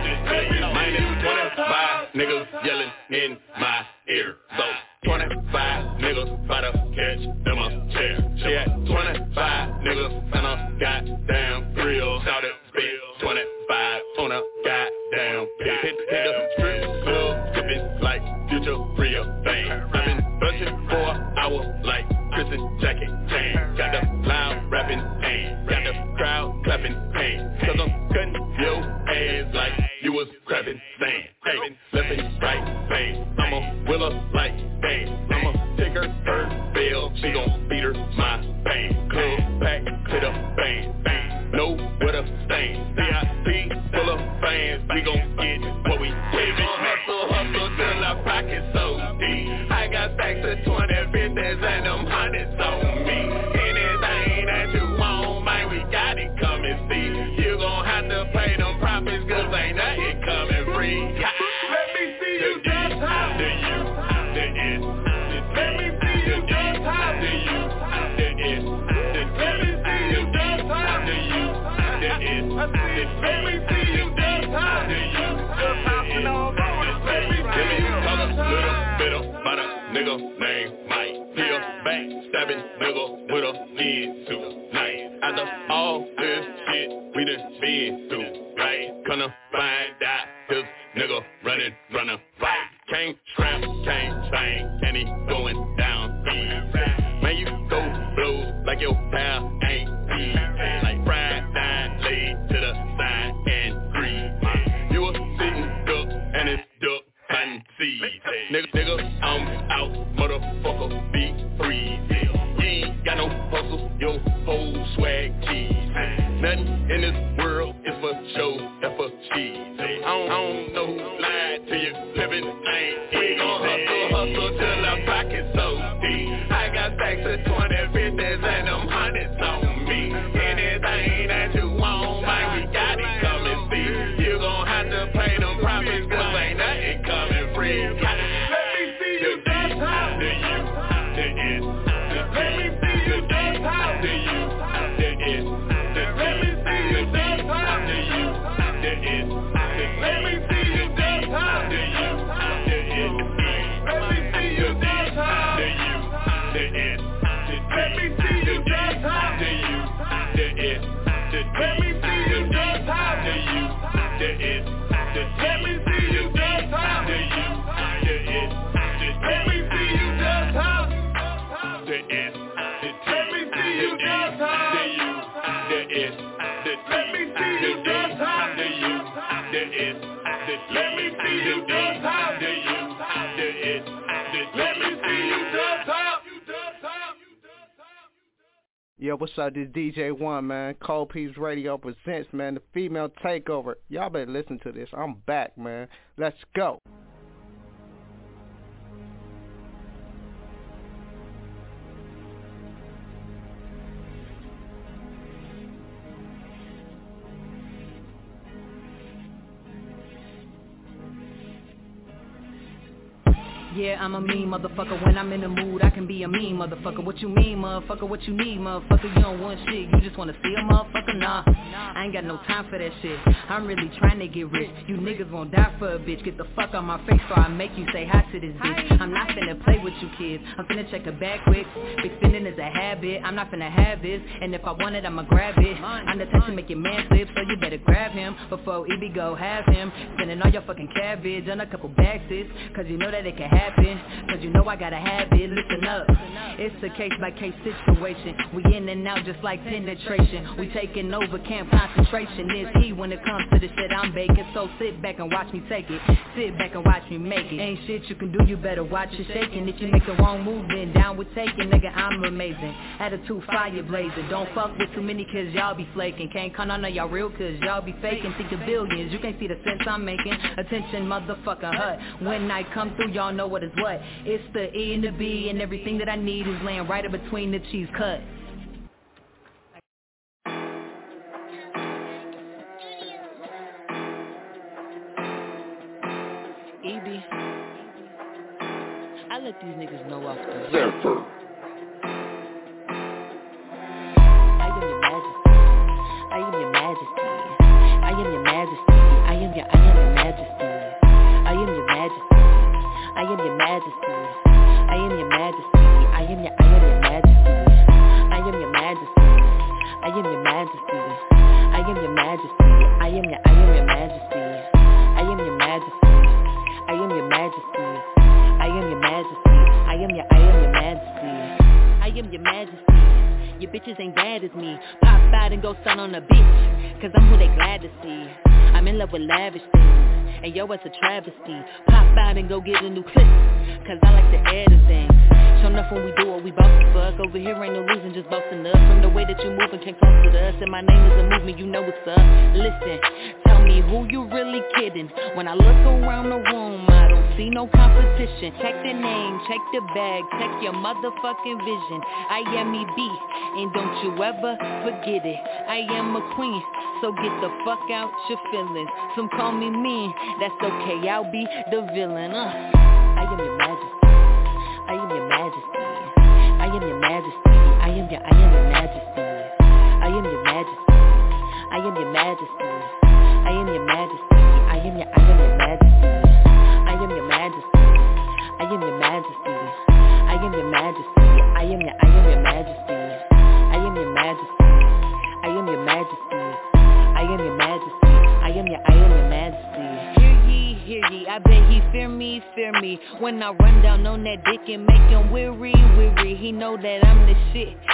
minus twenty-five niggas yelling in my ear, so twenty-five niggas by to catch them a chair. She had twenty-five niggas and a goddamn grill. Shout it, spit twenty-five on a goddamn bill. Hit, hit the strip club, tipping like future real thing. I've been blushing for an hour like Kristen Jackie Jane. Got the loud rapping pain, got the crowd clapping pain. Cause I'm cutting your ass like you was crapping sand. Hey, left and right, bang. I'm a willer like bang. I'ma take her her bill, she gon' beat her my bang. Club pack to the bang, bang. Know where to stain. V I P full of fans, we gon' get what we give it. Hustle, hustle till our pockets so deep. I got stacks of twenty, fifties and them hundreds on me. Anything that you want, man, we got it coming see. You gon' have to pay them profits cause ain't nothing coming free. Let me see you do time to you, the it. Let me see you do time to you, the it. Let me see you do time to you, the it. Let me see you do time to you, the it. Let me talk a little bit about a nigga named Mike. He a backstabbing nigga with a thin tonight. After all this shit we done been through, right? Gonna find out this nigga running, running right. Can't scrap, can't bang, and he going down easy. Man, you go blows your pal ain't easy. Like fried, dine, laid to the side and greasy. You a sitting duck and it's duck and seed. Nigga, nigga, I'm out, motherfucker, be free. You ain't got no hustle, your whole swag cheese. Nothing in this world is for show, that's for cheese. I don't, I don't know who lied to you, living ain't easy. Gon' hustle, hustle till our pockets so deep. I got stacks of twenty, fifties and them hundreds on me. Anything that you want, man, we got it, come and see. You gon' have to pay them profits, cause ain't nothing coming free. Let me see you dance how the you, the is, the let me see you dance how the you, the is, the let me see you dance how the you, the is, the let me see you dance how the you, the is, let me see you dance how the you, the is, let me see you dance how the you, the is, let me see you dance how the you, the is, let me see you dance how the you, the is, let me see you dance how the is, let me see you dance how the you, the is, let me see you dance how the you, the is, let me see you dance how the you, the is, let me see you dance how. Yo, what's up? This D J one, man. Cold Peace Radio presents, man, the Female Takeover. Y'all better listen to this. I'm back, man. Let's go. Yeah, I'm a mean motherfucker. When I'm in the mood, I can be a mean motherfucker. What you mean, motherfucker? What you need, motherfucker? You don't want shit. You just wanna see a motherfucker? Nah, I ain't got no time for that shit. I'm really trying to get rich. You niggas gon' die for a bitch. Get the fuck out my face or I make you say hi to this bitch. I'm not finna play with you kids. I'm finna check a bag quick. Big spending is a habit. I'm not finna have this. And if I want it, I'ma grab it. I'm the type to make your man slip, so you better grab him before E B go have him. Spending all your fucking cabbage on a couple bags, sis. Cause you know that it can happen. Cause you know I gotta have it, listen up. It's a case by case situation. We in and out just like penetration. We taking over, camp concentration is key when it comes to the shit I'm baking. So sit back and watch me take it. Sit back and watch me make it. Ain't shit you can do, you better watch it shaking. If you make the wrong move, then down with taking. Nigga, I'm amazing. Attitude fire blazing. Don't fuck with too many cause y'all be flaking. Can't count on y'all real cause y'all be faking. Think of billions, you can't see the sense I'm making. Attention motherfucker hut. When I come through, y'all know what is what. It's the E and the B and everything that I need is laying right in between the cheese cuts. E B, I let these niggas know off the Zephyr. I am your majesty. I am your majesty. I am your majesty. I am your I am your majesty. I am your majesty. I am your majesty. I am your majesty. I am your I am your majesty. I am your majesty. I am your majesty. I am your majesty. I am your I am your majesty. I am your majesty. I am your majesty. I am your majesty. I am your I am your majesty. I am your majesty. Your bitches ain't bad as me. Pop out and go stun on a bitch. Cause I'm who they glad to see. I'm in love with lavish things. And yo, it's a travesty. Pop out and go get a new clip. Cause I like to add a thing. Show enough when we do what we bout to fuck. Over here ain't no losing, just boasting up. From the way that you move and can't close with us. And my name is a movement, you know what's up. Listen, tell me who you really kidding. When I look around the room, I don't see no competition. Check the name, check the bag, check your motherfucking vision. I am E B, and don't you ever forget it. I am a queen, so get the fuck out your feelings. Some call me mean, that's okay, I'll be the villain. uh. I am your majesty. I am your majesty. I am your majesty. I am your I am your majesty. I am your majesty. I am your majesty. I am your majesty. I am your I am your majesty. I am your majesty. I am your majesty. I am your majesty. I am your I am your majesty. I am your majesty. I am your majesty. I am your majesty. I am your I am your majesty. Hear ye, I bet he fear me, fear me. When I run down on that dick and make him weary, weary. He know that I'm the shit.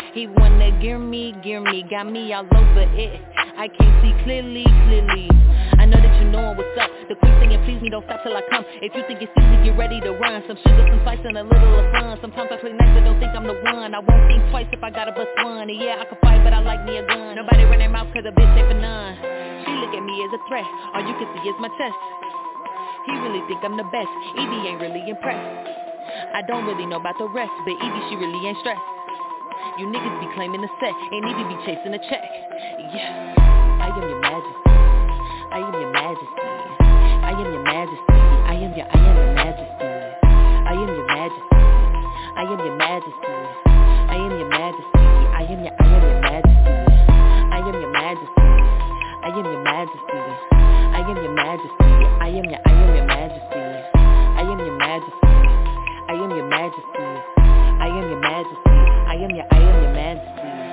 He wanna gear me, gear me, got me all over it. I can't see clearly, clearly. I know that you know what's up. The quick thing and please me, don't stop till I come. If you think it's easy, get ready to run. Some sugar, some spice, and a little of fun. Sometimes I play nice, but don't think I'm the one. I won't think twice if I gotta bust one. And yeah, I can fight, but I like me a gun. Nobody run their mouth cause a bitch ain't for none. She look at me as a threat. All you can see is my chest. He really think I'm the best. Evie ain't really impressed. I don't really know about the rest, but Evie, she really ain't stressed. You niggas be claiming the set, and Evie be chasing a check. Yeah, I am your majesty. I am your majesty. I am your majesty. I am your, I am your majesty. I am your majesty. I am your majesty. I am your majesty. I am your, I am your majesty. I am your majesty. I am your majesty. I am your majesty. I am your, I am your majesty. I am your majesty. I am your majesty. I am your majesty. I am your, I am your majesty.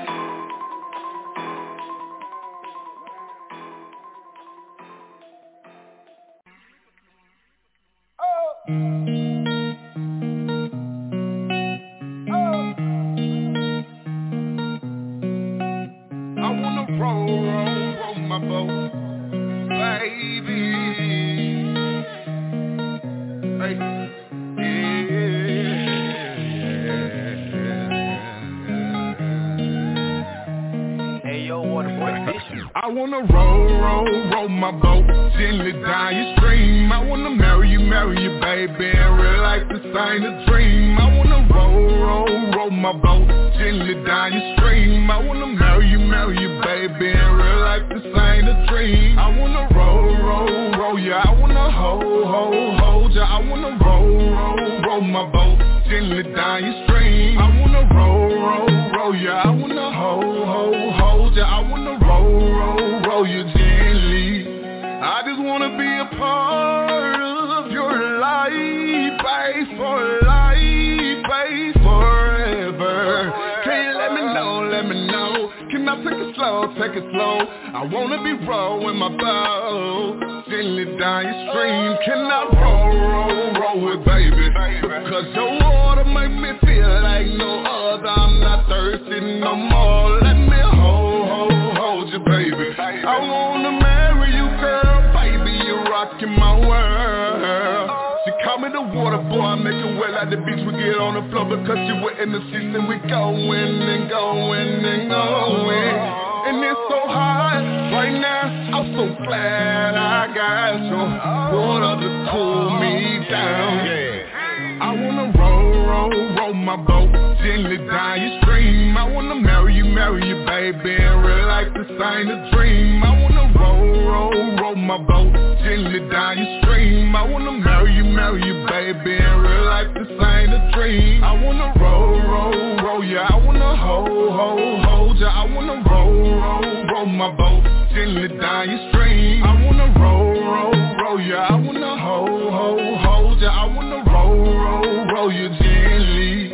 I wanna roll, roll, roll my boat, baby. Hey, yeah. Hey, yo, what a issue. I wanna roll, roll, roll my boat, gently down your stream. I wanna marry you, marry you, baby, and real life this ain't a dream. I wanna roll, roll, roll my boat, gently down your stream. I wanna marry you, marry you, baby, in real life this ain't a dream. I wanna roll, roll, roll ya. I wanna hold, hold, hold ya. I wanna roll, roll, roll my boat, gently down your stream. I wanna roll, roll, roll ya. I wanna hold, hold, hold ya. I wanna roll, roll, roll you gently. I just wanna be a part of your life, babe, for life, babe, forever. Can you let me know, let me know? Can I take it slow, take it slow? I wanna be rolling my boat, gently down your stream. Can I roll, roll, roll it, baby? Because your water make me feel like no other. I'm not thirsty no more. Let me hold, hold, hold you, baby. I wanna marry you, girl, baby. You're rocking my world. She call me the water boy, I make it wet like the beach. We get on the floor because she wet in the seats and we going and going and going. And it's so hot right now, I'm so glad I got your water to cool me down. Yeah. I wanna roll, roll, roll my boat, gently down your stream. I wanna marry you, marry you, baby, in real life this ain't a dream. I wanna roll, roll, roll my boat, gently down your stream. I wanna marry you, marry you, baby, in real life this ain't a dream. I wanna roll, roll, roll ya. I wanna hold, hold, hold ya. I wanna roll, roll, roll my boat, gently down your stream. I wanna roll, roll, roll ya. I wanna hold, hold, hold ya. I wanna roll, roll, roll you gently.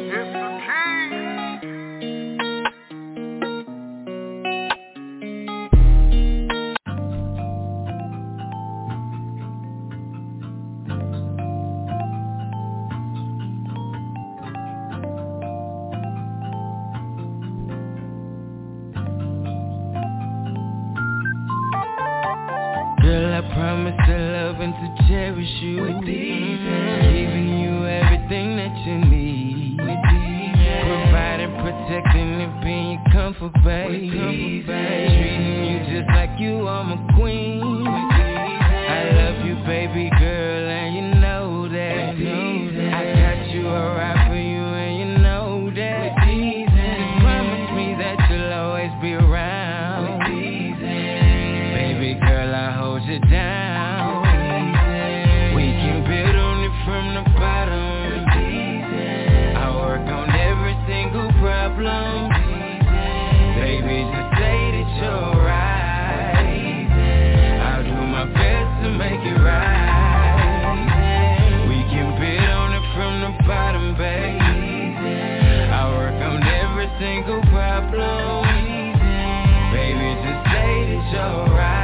Girl, I promise to love and to cherish you. With these hands, giving you everything that you need. With these hands, providing, protecting, and being your comfort, babe. With these hands, treating you just like you are my queen. With these hands, I love you, baby girl, and you know that. With these hands, I got you alright for you, and you know that. With these hands, just promise me that you'll always be around. With these hands, baby girl, I hold you down. We can build on it from the bottom. I work on every single problem. Baby, just say that you're right. I'll do my best to make it right. We can build on it from the bottom, baby. I work on every single problem. Baby, just say that you're right.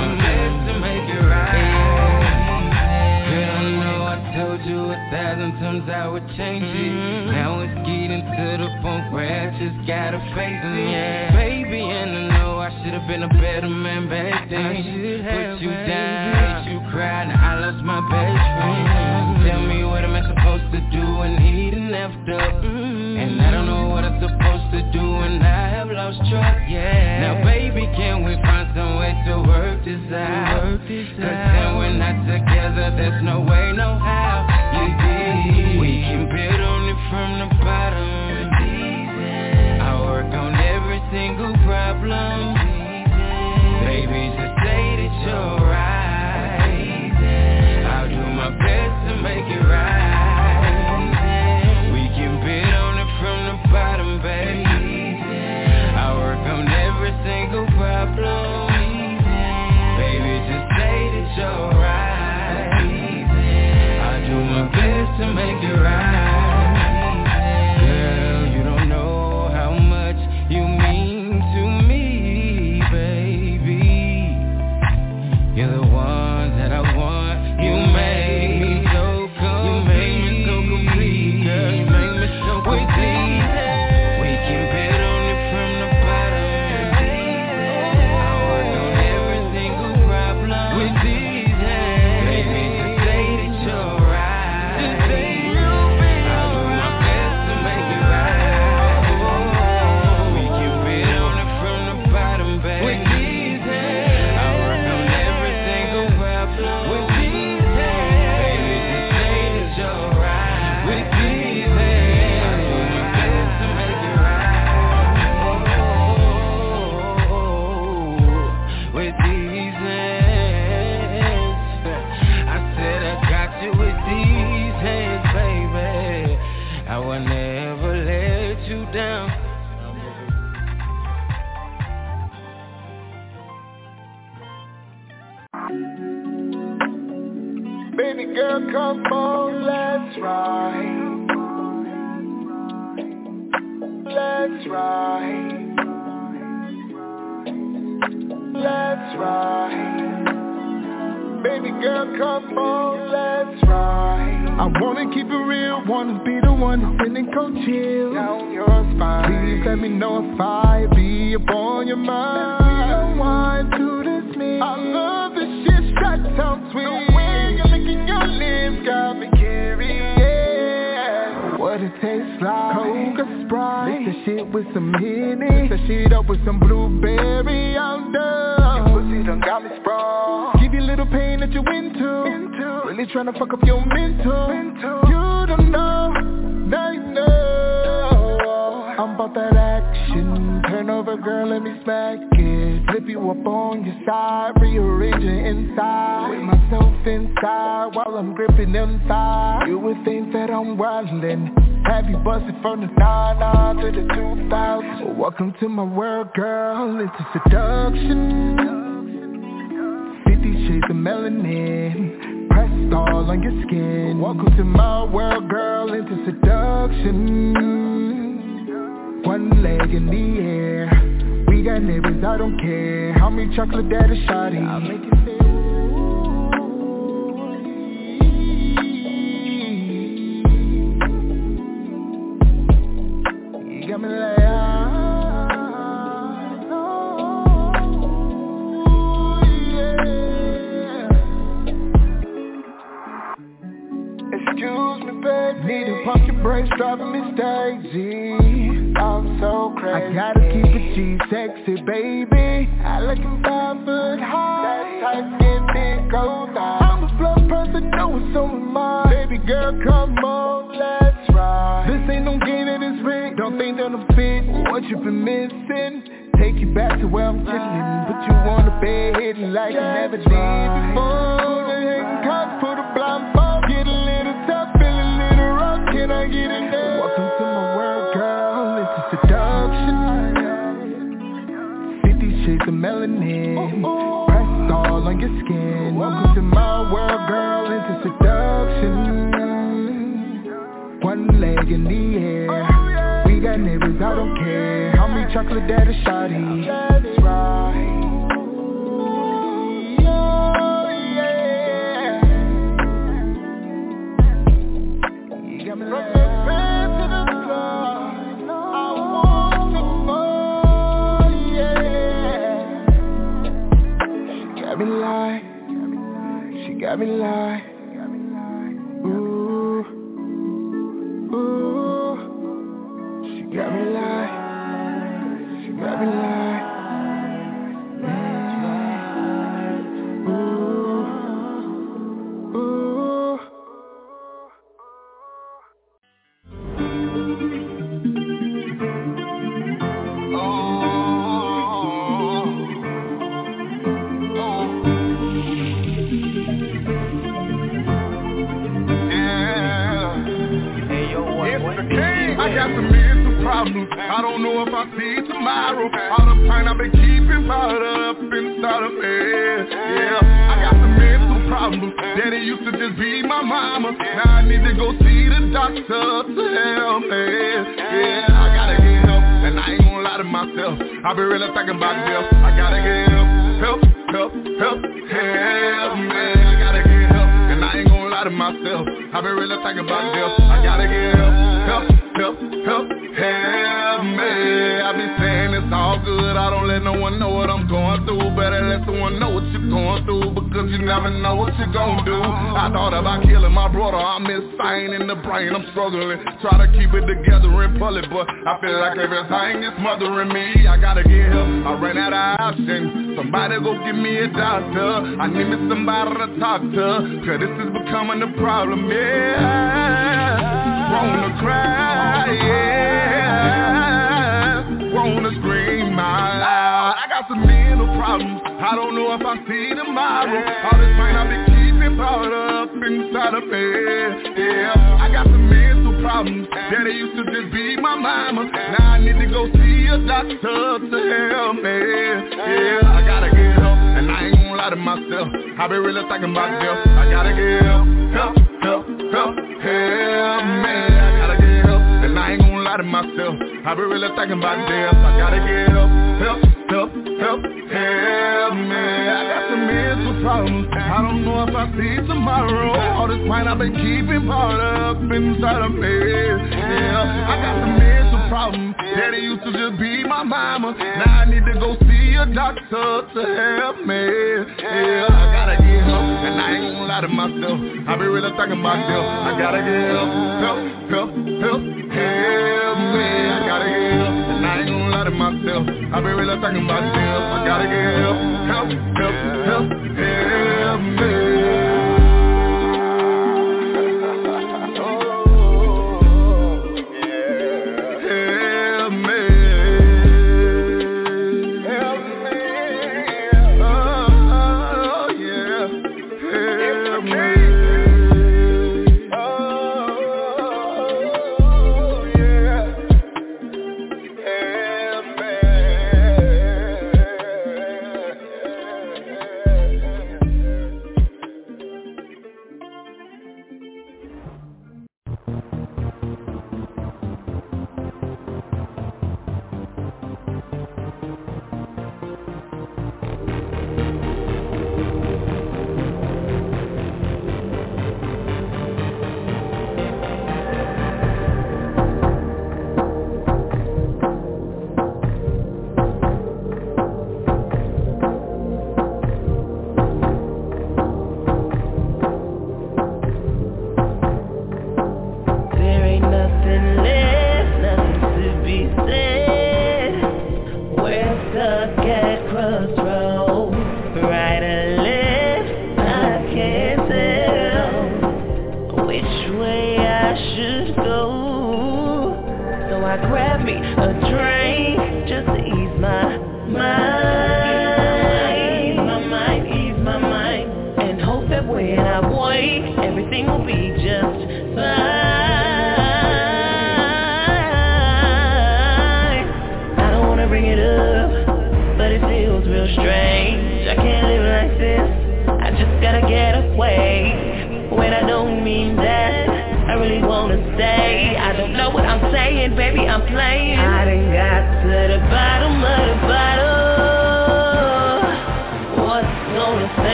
Thousand problems, I would change it. Now it's getting to the point where I just gotta face it. Yeah. Baby, and I know I should've been a better man back then. Put you down, made you cry, now I lost my best friend. Tell me what am I supposed to do when he done effed up? And I don't know what I'm supposed to do when I have lost track. Yeah. Now baby, can we find some way to work this out? Cause then we're not together, there's no way, no how. Yeah, we can build on it from the bottom. I work on every single problem. Baby, just say that you're right. I'll do my best to make it right. We can build on it from the bottom, baby. I work on every single problem. Baby, just say that you're right. I'll do my best to make it right. Girl, you don't know how much you mean to me, baby. You're the one that I want. You make me so complete. You make me so complete, girl. You make me so complete. We can build on it from the bottom. I work on every single problem with these hands. Baby, just say that you're right. Just say you, baby. I'll do my best to make it right. We can build on it from the bottom, baby. With these hands. I work on every single problem with these hands. Baby, just say that you're right. With these hands. I'll do my best to make it right. With these hands. I said I got you with these hands, baby. I will never let you down. Baby girl, come on, let's ride. Let's ride. Let's ride. Baby girl, come on, let's ride. I wanna keep it real, wanna be the one to sit and cold chill down your spine. Please let me know if I be upon your mind. Let's rewind to this me. I love this shit, that sounds sweet. The way you're licking your lips got me curious. Yeah. What it tastes like, Coca Sprite. Mix the shit with some Henny. Mix the shit up with some blueberry. I'm done. Your pussy done got me sprung. Give you a little pain that you into. into. Really tryna fuck up your mental. mental. You don't know, now you know. I'm about that action. Turn over, girl, let me smack it. Flip you up on your side, rearrange it inside. With myself inside while I'm gripping inside. You would think that I'm wildin'. Have you busted from the nine nine to the two thousand? Welcome to my world, girl, it's a seduction. Fifty shades of melanin pressed all on your skin. Welcome to my world, girl, into seduction. One leg in the air. We got neighbors, I don't care. How many chocolate daddy shawty? I'll make it say ooh. You got me like need to pump your brakes, driving me crazy. I'm so crazy. I gotta keep it G, sexy baby. I like him five foot high. That tight skin, big gold eyes. I'm a blood person, know it's so mine. Baby girl, come on, let's ride. This ain't no game that is rigged. Don't think that I'm fit. What you been missing? Take you back to where I'm chillin'. Put you on the bed, hitting like I never did before. The hang cops, put a blindfold. Get a little tough, feel a little rough. Can I get it there? Welcome to my world, girl. It's a seduction. Fifty shades of melanin pressed all on your skin. Welcome to my world, girl. It's a seduction. One leg in the air. We got neighbors, I don't care. How many chocolate daddy shawty? Let's ride. Oh, yeah. You got me like, ooh, ooh. She got me like, she got me like, mm, ooh, ooh. I got some mental problems, I don't know if I see tomorrow. All the pain I've been keeping bottled up inside of me. Yeah, I got some mental problems. Daddy used to just be my mama. Now I need to go see the doctor to help me. Yeah, I gotta get help, and I ain't gonna lie to myself. I been really thinking about death. I gotta get help, help, help, help, help me. I gotta get help, and I ain't gonna lie to myself. I been really thinking about death. I gotta get help, help, help, help, help me. I be saying it's all good, I don't let no one know what I'm going through. Better let someone know what you're going through, because you never know what you're gonna do. I thought about killing my brother, I'm insane in the brain, I'm struggling. Try to keep it together in public, but I feel like everything is smothering me. I gotta get help, I ran out of options. Somebody go give me a doctor, I need me somebody to talk to, cause this is becoming a problem, yeah. Wanna cry, yeah. Wanna scream out loud. I got some mental problems, I don't know if I see tomorrow. All this pain I've been keeping bottled up inside of me. Yeah, I got some mental problems. Daddy used to just be my mama. Now I need to go see a doctor to help me. Yeah, I gotta get help, and I ain't gonna lie to myself. I been really thinking about death. I gotta get help, help, help, help, help me. I gotta get help, and I ain't gonna lie to myself. I been really thinking about death. I gotta get help, help, help, help, help me. I got some mental problems, I don't know if I see tomorrow. All this pain I've been keeping bottled up inside of me. Yeah, I got some mental problems. Daddy used to just be my mama. Now I need to go see a doctor to help me. Yeah, I gotta get help, and I ain't gonna lie to myself. I been really thinking about death. I gotta get help, help, help, help, help me. I gotta get help, and I ain't gonna lie to myself. I been really thinking about death. I gotta get help, help, help, help, help me.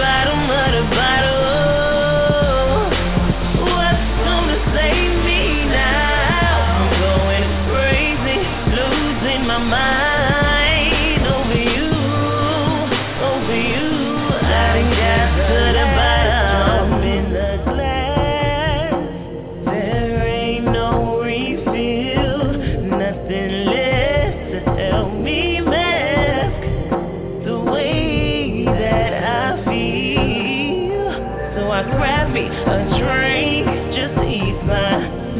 What's gonna save me now? done got to the bottom in the glass. There ain't no refill, nothing left to help me mask the way that I feel. So I grab me a drink just to ease my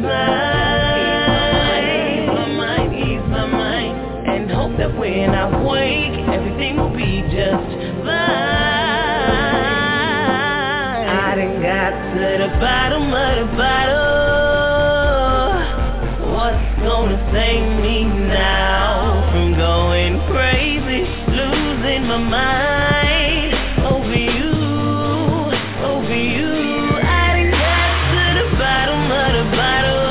mind, ease my mind, ease my mind, and hope that when I wake, everything will be just fine. I done got to the bottom of the bottle. What's gonna save me now from going crazy, losing my mind over you, over you? I done got to the bottom of the bottle.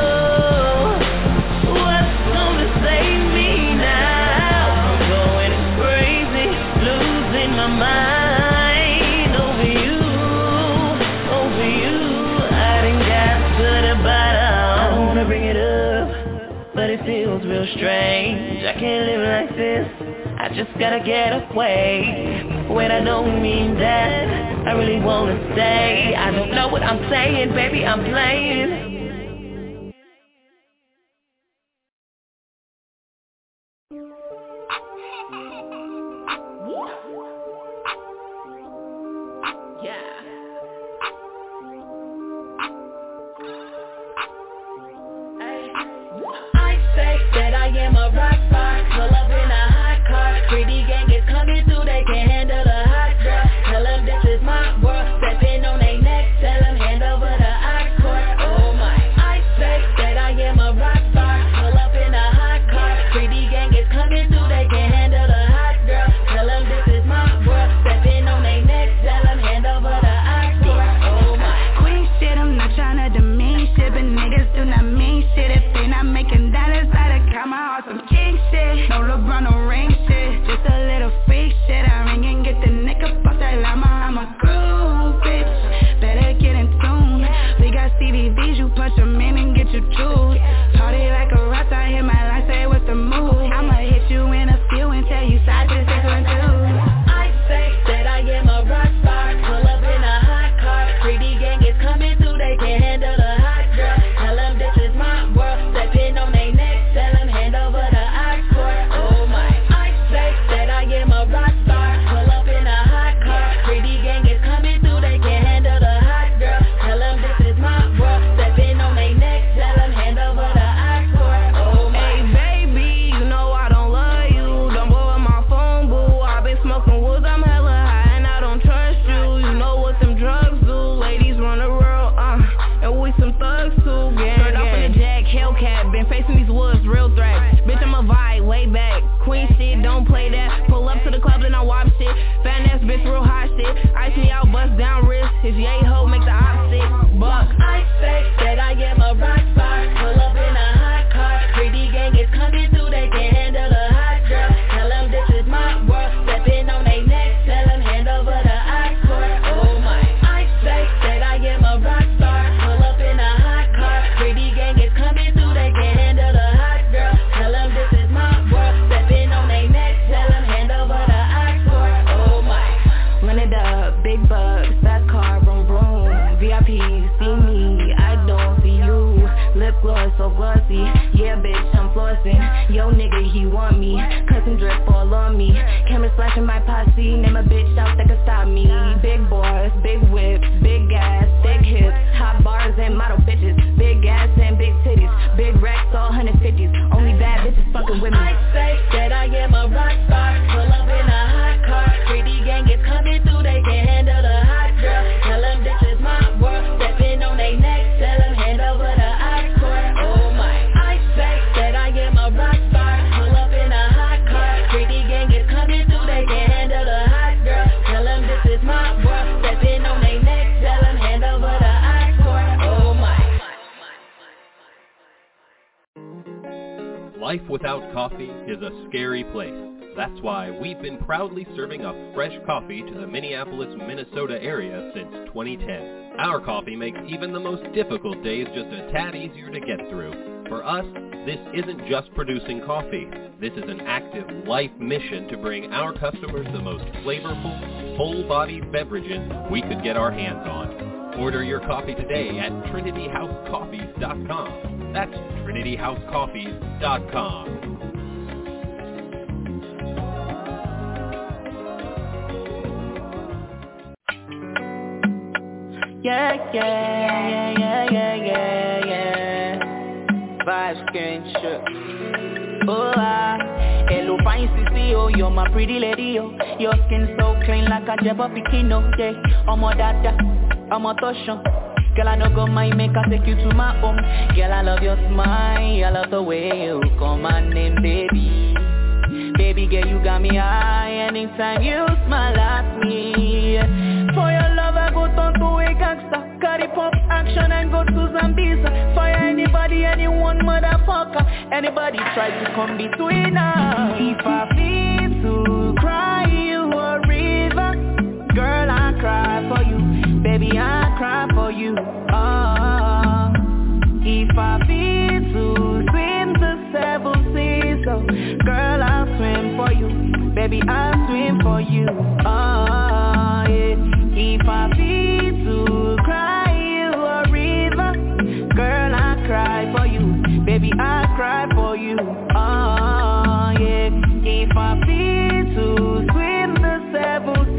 What's gonna save me now from going crazy, losing my mind over you, over you? I done got to the bottom. I don't wanna bring it up, but it feels real strange. I can't live like this, I just gotta get away. Wait, I don't mean that, I really wanna stay. I don't know what I'm saying, baby, I'm playing. I say that I am a rock star, pull up in a hot car. Pretty gang is coming through, they can't handle a hot girl. Tell them this is my world, stepping on their neck. Tell them hand over the Oxford. Oh my. I say that I am a rock star, pull up in a hot car. Pretty gang is coming through, they can't handle a hot girl. Tell them this is my world, stepping on their neck. Tell them hand over the Oxford. Oh my. Queen shit, I'm not tryna demean shit, but niggas do not mean shit if they not making dollars. I done got my heart some king shit, no LeBron, no ring shit, just a little freak shit. I ring and get the nigga off that llama. I'm a groove bitch, better get in tune. We got C V Vs, you punch them in and get you jewels. Party like a rock, I hit my line, say what's the move. I'ma hit you in a few and tell you side to six one two. I say that I am a rock star, pull up in a hot car. Pretty gang is coming through, they can't handle a hot girl. Tell them this is my world, stepping on their neck. Tell them hand over the Oxford. Oh my. I say that I am a rock star, pull up in a hot car. Pretty gang is coming through, they can't handle the hot girl. Tell them this is my world, stepping on their neck. Tell them hand over the Oxford. Oh my. Hey baby, you know I don't love you, don't blow up my phone, boo. I've been smoking woods, I'm hella high and I don't trust you. You know what them drugs do, ladies run the world, uh, and we some thugs too, gang. Turned off in the Jack Hellcat, been facing these woods, real threats. Bitch, I'm a vibe, way back, queen shit, don't play that. Pull up to the club and I wop shit, fat ass bitch, real hot shit. Ice me out, bust down wrist, if you ain't hoe, make the op sick, buck. I say that I am a rock star, pull up in a hot car. Pretty gang is coming through, they can't handle a hot girl. Tell them this is my world, stepping on their neck. Tell them hand over the Oxford. Oh my. I say that I am a rock star, pull up in a hot car. Pretty gang is coming through, they can't handle a hot girl. Tell them this is my world, stepping on their neck. Tell them hand over the Oxford. Oh my. Run it up, big bucks, fast car, vroom vroom. V I P, see me, I don't see you. Lip gloss so glossy, yeah bitch, I'm flossing. Yo nigga, he want me, custom drip all on me. Cameras flashing my posse, name a bitch out that can stop me. Big boys, big whips, big ass, big hips, hot bars and model bitches. Big ass and big titties, big racks, all one fifties. Only bad bitches fucking with me. I say that I am a rock star, pull up in a hot car. Pretty gang is coming through, they can't handle a hot girl. Tell them this is my world, stepping on their neck. Tell them hand over the Oxford. Oh my. I say that I am a rock star, pull up in a hot car. Pretty gang is coming through, they can't handle a hot girl. Tell them this is my world, stepping on their neck. Tell them hand over the Oxford. Oh my. Life without coffee is a scary place. That's why we've been proudly serving up fresh coffee to the Minneapolis, Minnesota area since twenty ten. Our coffee makes even the most difficult days just a tad easier to get through. For us, this isn't just producing coffee. This is an active life mission to bring our customers the most flavorful, full-bodied beverages we could get our hands on. Order your coffee today at trinity house coffees dot com. That's trinity house coffees dot com. Yeah, yeah, yeah, yeah, yeah, yeah. Vibes getting shook. Oh, ah. Hello, fine C C O, you're my pretty lady, oh. Your skin so clean like a Jabba Bikino, yeah. I'm a dada, I'm a toshan. Girl, I no go mind, make I take you to my home. Girl, I love your smile, I love the way you call my name, baby. Baby girl, you got me high anytime you smile at me. For your love, I go turn to a gangster. Carry pop action and go to Zambisa. Fire anybody, anyone, motherfucker. Anybody try to come between us. If I feel to cry you a river, girl, I cry for you. Baby, I cry for you. Oh, if I feel to swim the seven seas, so girl, I'll swim for you. Baby, I'll swim for you. Oh, yeah. If I feel to cry you a river, girl, I cry for you. Baby, I cry for you. Oh, yeah. If I feel to swim the seven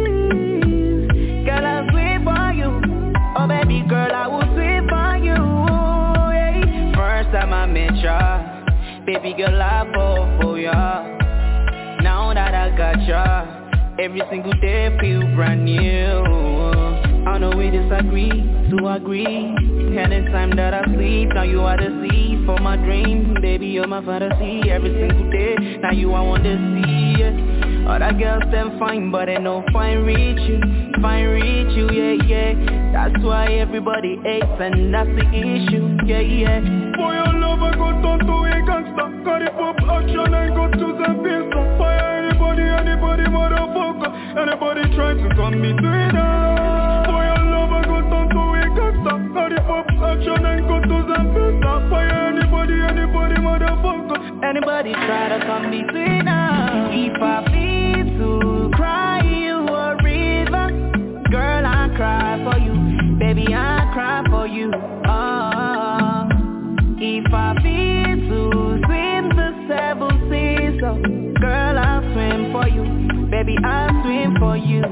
seas, girl, I'll swim for you. Oh, baby girl, I will swim for you. Yeah. First time I met ya, baby girl, I fall for ya. Now that I got ya, every single day feel brand new. I know we disagree, to agree. Anytime that I sleep, now you are the sea for my dreams. Baby, you're my fantasy every single day. Now you I want to see. Other girls them fine, but they no fine reach you. Fine reach you, yeah, yeah. That's why everybody hates and that's the issue, yeah, yeah. For your love I go turn to a gangster. Carry pop action and go to the pistol. Fire anybody, anybody, motherfucker. Anybody try to come between us. For your love I go turn to a gangster. Carry pop action and go to the pistol. Fire anybody, anybody, motherfucker. Anybody try to come between us. If I feel to cry you a river, girl, I cry for you. Baby, I cry for you. Oh, if I feel to swim the seven seas, so girl, I'll swim for you. Baby, I'll swim for you.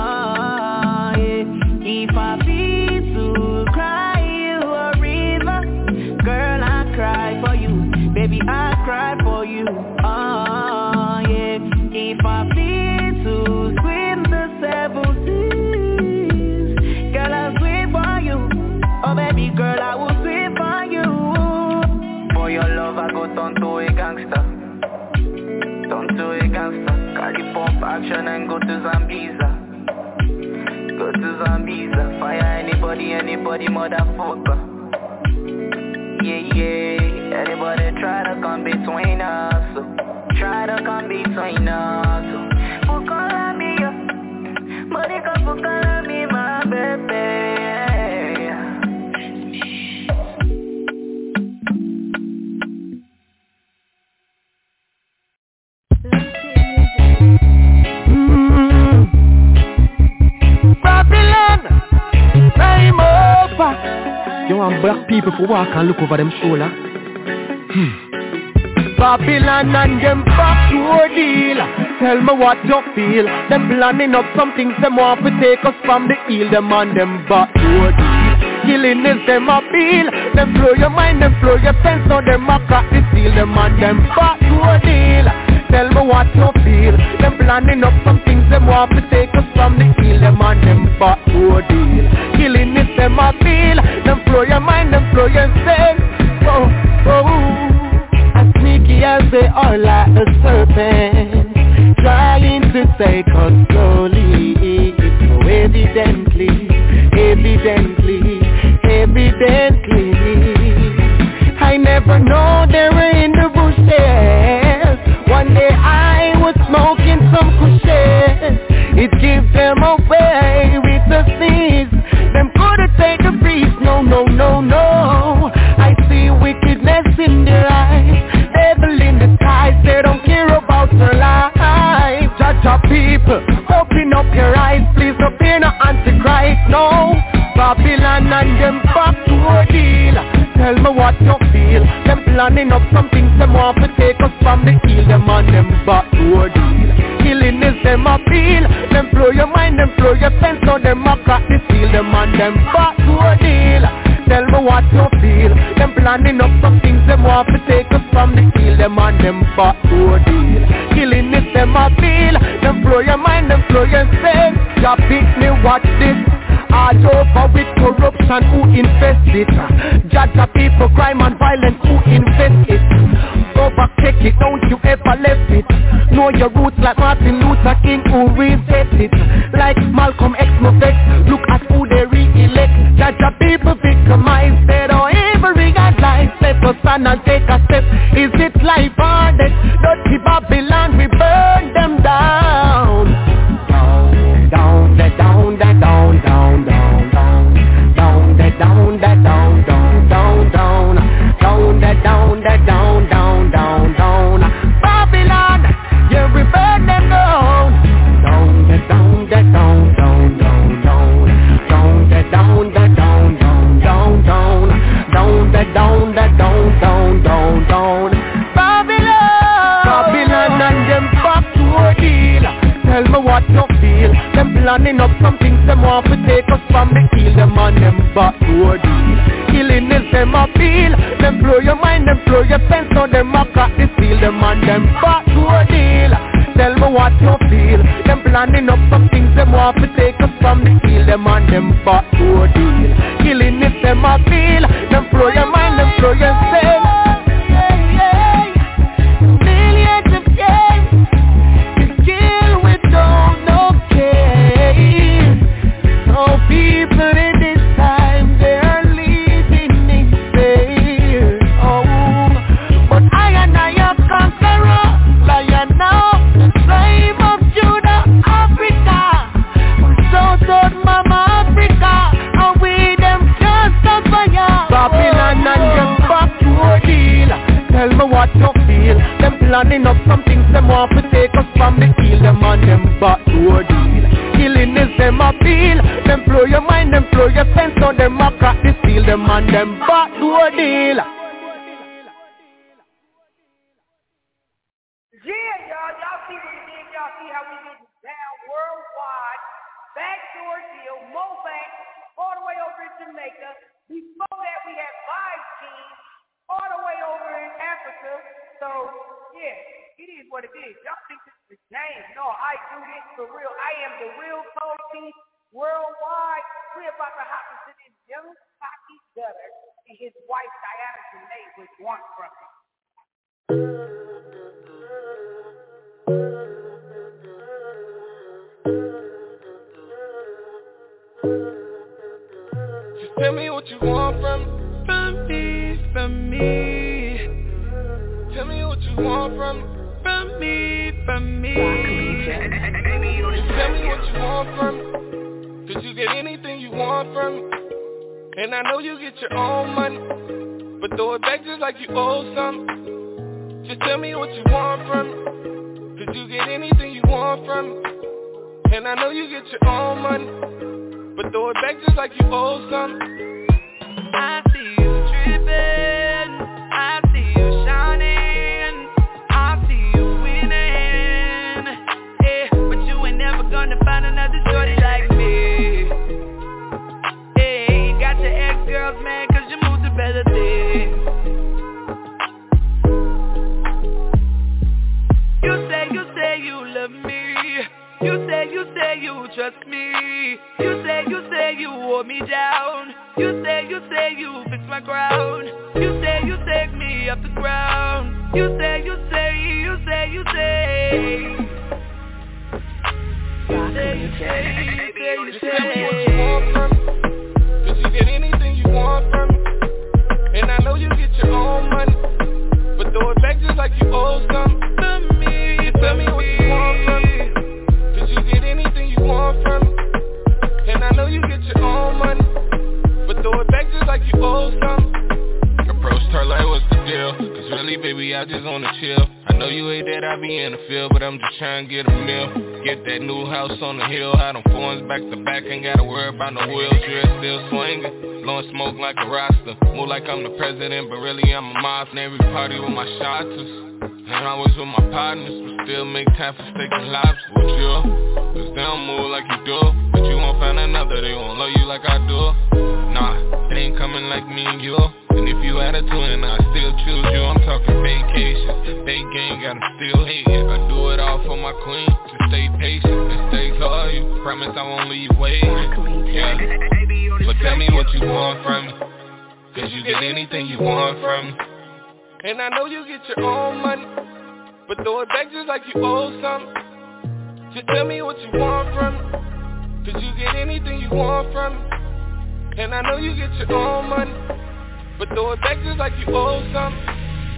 Oh, yeah. If I feel to cry you a river, girl, I cry for you. Baby, I cry for you. Oh, yeah. If I feel to swim the seven seas, girl, I'll swim for you. Oh, baby girl, I will swim for you. For your love, I go turn to a gangster. Turn to a gangster. Carry pump action and go to Zambisa. Go to Zambisa. Fire anybody, anybody, motherfucker. Yeah, yeah. Anybody try to come between us, so try to come between us, so for Colombia, Monica for Colombia, my baby. You want black people to walk and look over them shoulder? Hmm. Babylon and them back to a deal. Tell me what you feel. Them planning up some things them want to take us from the heel. Them and them back to a deal. Killing is them appeal. Them blow your mind, them blow your sense. So them a crack the seal. Them and them back to a deal. Tell me what you feel. Them planning up some things them want to take us from the heel. Them and them back to a deal. Killing is them appeal. Them blow your mind, them blow your sense. Oh, oh. As sneaky as they are like a serpent, trying to take us slowly. So evidently, evidently, evidently, I never know they were in the bushes. One day I was smoking some cushions. It gives them away with the sneeze. Them couldn't take the breeze, no, no, no, no. I see wickedness Babylon and them back to ordeal. Tell me what you feel. Them planning up some things them want to take us from the heel. Them and them back to ordeal. Killing is them appeal. Them blow your mind, them blow your sense. So them a crack the seal. Them and them back to ordeal. Tell me what you feel. Them planning up some things them want to take us from the heel. Them and them back to ordeal. Killing is them appeal. Them blow your mind, them blow your sense. Ya pick me, watch this. All over with corruption, who infest it? Judge of people, crime and violence, who invest it? Go back, check it, don't you ever left it. Know your roots like Martin Luther King, who reset it. Like Malcolm X, no vex, look at who they re-elect. Judge of people victimized, they don't even realize. Let us stand and take a step. Is it life or death? Dirty Babylon, we burn them down. Down, down, down, down, down, down, down, down, down, down, down, down, down, down, down, down, down, down, down, down. Babylon, yeah, we burn them down. Down, down, down, down, down, down, down, down, down, down, down, down, down, down, down, down, down, down. Babylon, Babylon, and them back to ordeal. Tell me what you feel. Them planning up some things them want to take us from the heel. Them and them back to ordeal. Killing is them appeal. Them blow your mind, them blow your sense. So them a crack the seal. Them and them back to ordeal. Tell me what you feel. Them planning up some things them want to take us from the heel. Them and them back to ordeal. Killing is them appeal. Them blow your mind, them blow your sense. Millions of days to kill with no care. No people in this time, they are living in fear. Oh, but I and I am conqueror, lion now, the slave of Judah, Africa. So told Mama Africa, and we them just a fire. Babylon and them back to ordeal. Tell me what you feel. Them planning up some things them want to take us from the heel. Them and them back to ordeal. Killing is them appeal. Them blow your mind, them blow your sense. So them a crack the seal. Them and them back to ordeal. Yeah, y'all, y'all see what it is. Y'all see how we get down worldwide. Backdoor deal, Mobank, all the way over in Jamaica. Before that, we had Vibe Team, all the way over in Africa. So, yeah, it is what it is. Y'all think this is a game. No, I do this for real. I am the real Kobe worldwide. We're about to hop into this young cocky gutter and his wife, Diana Janae, was one from him. Just tell me what you want from from me, from me. Tell me what you want from from me, from me. Just tell me what you want from. Cause you get anything you want from. And I know you get your own money, but throw it back just like you owe some. Just tell me what you want from. Cause you get anything you want from. And I know you get your own money, but throw it back just like you owe some. I see you tripping, I see you shining, I see you winning, yeah, but you ain't never gonna find another shorty like me. Yeah, you got your ex-girls mad cause you moved to better things. You say, you say you love me. You say, you say you trust me. You say, you say you hold me down. You say, you say you fix my crown. You say, you take me off the ground. You say, you say, you say, you say. You say, you say, you say, you say. Just tell me what you want from me. Cause you get anything you want from me. And I know you get your own money, but throw it back just like you owe some. To me, you tell me what you want from me. You get anything you want from me. And I know you get your own money, but throw it back just like you owe some. Approached her like what's the deal? Cause really baby I just wanna chill. I know you hate that I be in the field, but I'm just trying to get a meal. get that new house on the hill. Had them phones back to back, ain't gotta worry about no wheels. Dress still swinging, blowing smoke like a roster. Move like I'm the president, but really I'm a mob. And every party with my shotters. And always with my partners, but still make time for steak and lobster with you. Cause they don't move like you do, but you won't find another, they won't love you like I do. Nah, they ain't coming like me and you. And if you had a twin, I still choose you. I'm talking vacation, they gang got them still hating. I do it all for my queen, to stay patient and stay loyal. Promise I won't leave waiting, yeah. But tell me what you want from me, cause you get anything you want from me. And I know you get your own money, but throw it back just like you owe something. Just tell me what you want from me, cause you get anything you want from me. And I know you get your own money, but throw it back just like you owe something.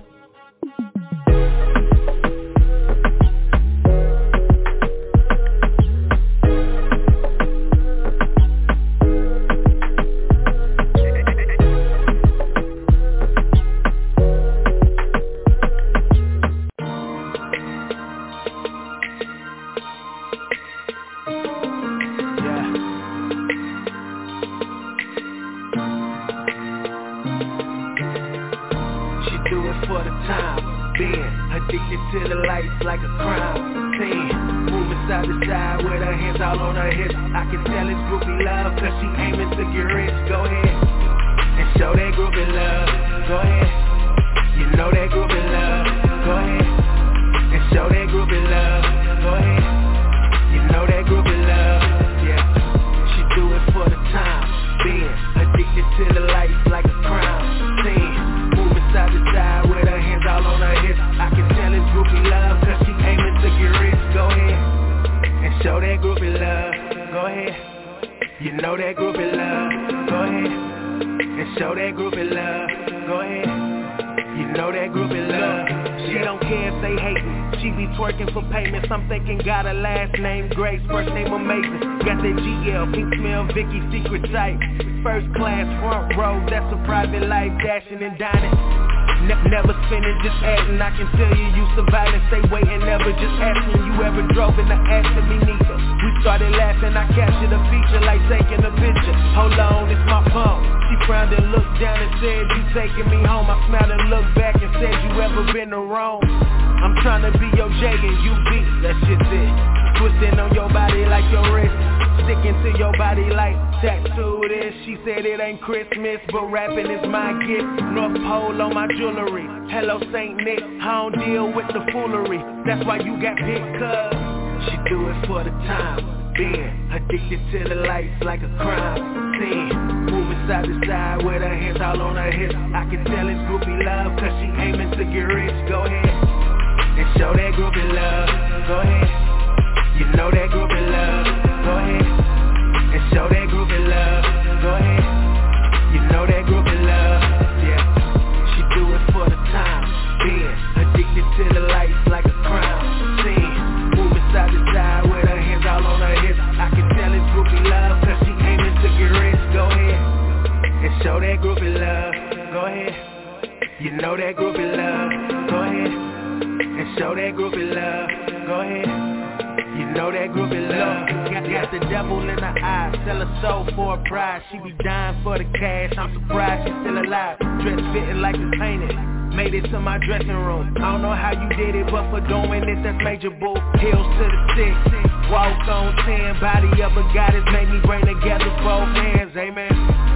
To the lights like a crime scene, moving side to side with her hands all on her hips. I can tell it's groupie love, cause she aiming to get rich. Go ahead and show that groupie love. Go ahead, you know that groupie love. Go ahead and show that groupie love. Go ahead, you know that groupie love. Yeah, she do it for the time being, addicted to the lights like a crime scene, moving side to side with her hands all on her hips. I can tell it's groupie love, cause she aiming to get rich. Go ahead and show that groupie love. Go ahead, you know that groupie love. Go ahead and show that groupie love. Go ahead, you know that groupie love. She don't care if they hatin', she be twerking for payments. I'm thinking got a last name Grace, first name amazing. Got that G L, pink smell, Vicky secret type. First class front row, that's a private life, dashing and dining. Ne- never spinning, just acting. I can tell you you surviving, stay waiting, never just asking. You ever drove in the Aston, me neither. We started laughing, I captured a feature like taking a picture. Hold on, it's my phone. She frowned and looked down and said, you taking me home. I smiled and looked back and said, you ever been to Rome? I'm trying to be your J and you B, that shit's it. Twisting on your body like your wrist, sticking to your body like tattooed is. She said it ain't Christmas, but rapping is my gift. North Pole on my jewelry, hello Saint Nick. I don't deal with the foolery, that's why you got big cuz. She do it for the time being, addicted to the lights like a crime scene, moving side to side with her hands all on her hips. I can tell it's groupie love, cause she aiming to get rich. Go ahead and show that groupie love. Go ahead, you know that groupie love. Go ahead and show that groupie love. Go ahead, you know that groupie love. Yeah, she do it for the time being, addicted to the lights like a crime scene, moving side to side with her hands all on her hips. I can tell it's groupie love, cause she aiming to get rich. Go ahead and show that groupie love. Go ahead, you know that groupie love. Go ahead and show that groupie love. Go ahead, you know that groupie love. Got, got the devil in her eyes, sell her soul for a prize. She be dying for the cash, I'm surprised she's still alive. Dress fitting like it's painted, made it to my dressing room. I don't know how you did it, but for doing it, that's major boo. Heels to the six, walk on ten. Body of a goddess made me bring together both hands, amen.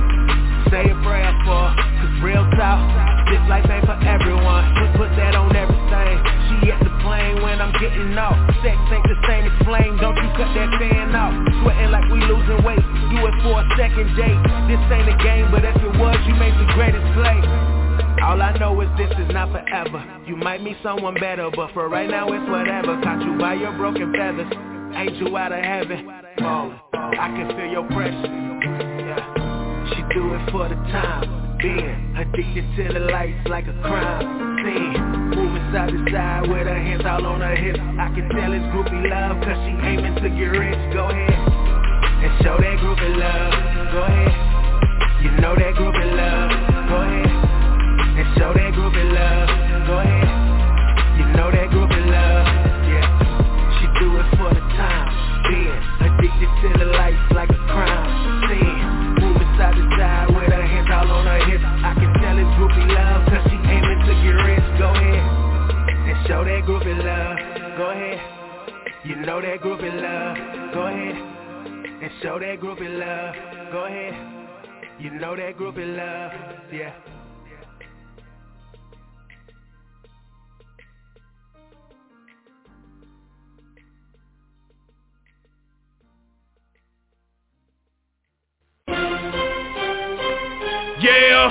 Say a prayer for, cause real talk, this life ain't for everyone. We put that on everything. She at the plane when I'm getting off. Sex ain't the same as flame, don't you cut that fan off. Sweating like we losing weight, do it for a second date. This ain't a game, but if it was, you made the greatest play. All I know is this is not forever. You might meet someone better, but for right now it's whatever. Caught you by your broken feathers, angel out of heaven. Oh, I can feel your pressure. Yeah. She do it for the time being, addicted to the lights like a crime scene, moving side to side with her hands all on her hips. I can tell it's groupie love, cause she aiming to get rich. Go ahead and show that groupie love. Go ahead, you know that groupie love. Go ahead and show that groupie love. Go ahead, you know that groupie love. Yeah, she do it for the time show that groupie love. Go ahead and show that groupie love. Go ahead, you know that groupie love. Yeah. Yeah,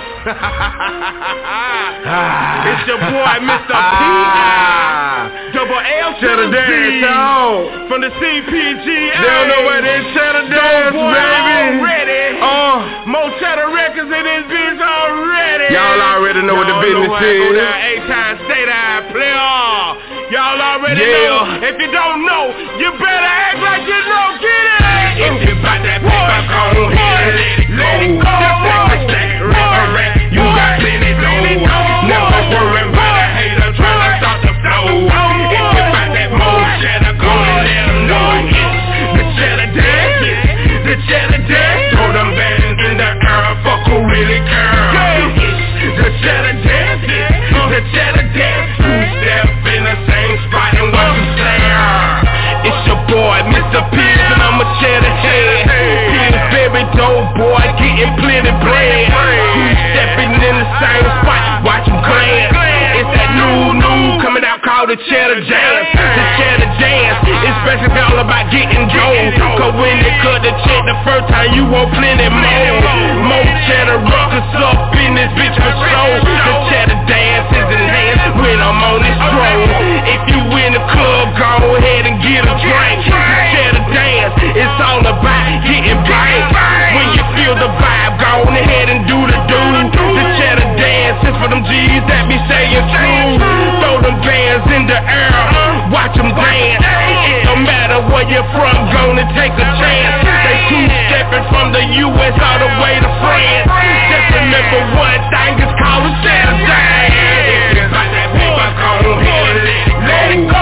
it's your boy Mister P I Double L to the dance, y'all. From the C P G A. They don't know where they cheddar dance, baby. Already. Uh, Mo Cheddar Records in this bitch already. Y'all already know what the business is. A-Time State Eye player. Y'all already yeah. know. If you don't know, you better act like you know. Get it. If you got that paper, go ahead and let it go. Let it go. You got plenty dough. Never worry about a hater trying to stop the flow. If you got that more cheddar, go and let them know it's the cheddar dance. The cheddar dance. Throw them bands in the air, fuck who really care. It's the cheddar dance. The cheddar dance. Two step in the same spot and watch them stare. It's your boy, Mister Pierce, and I'm a cheddar head. Pierce, very dope boy, getting plenty bread. Stepping in the same spot, watch him glance. It's that new, new coming out called the cheddar dance. The cheddar dance, it's basically all about getting dough. Cause when they cut the check the first time, you want plenty more. More cheddar records up in this bitch for show. The cheddar dance is enhanced when I'm on this road. If you in the club, go ahead and get a drink. The cheddar dance, it's all about getting banged. When you feel the vibe, go ahead and do the do. The cheddar dance is for them G's that be saying true. Throw them bands in the air, watch them dance. It don't matter where you're from, gonna take a chance. They two-stepping from the U S all the way to France. Just remember one thing, it's called a cheddar dance. If you got that paper, go ahead and let it go.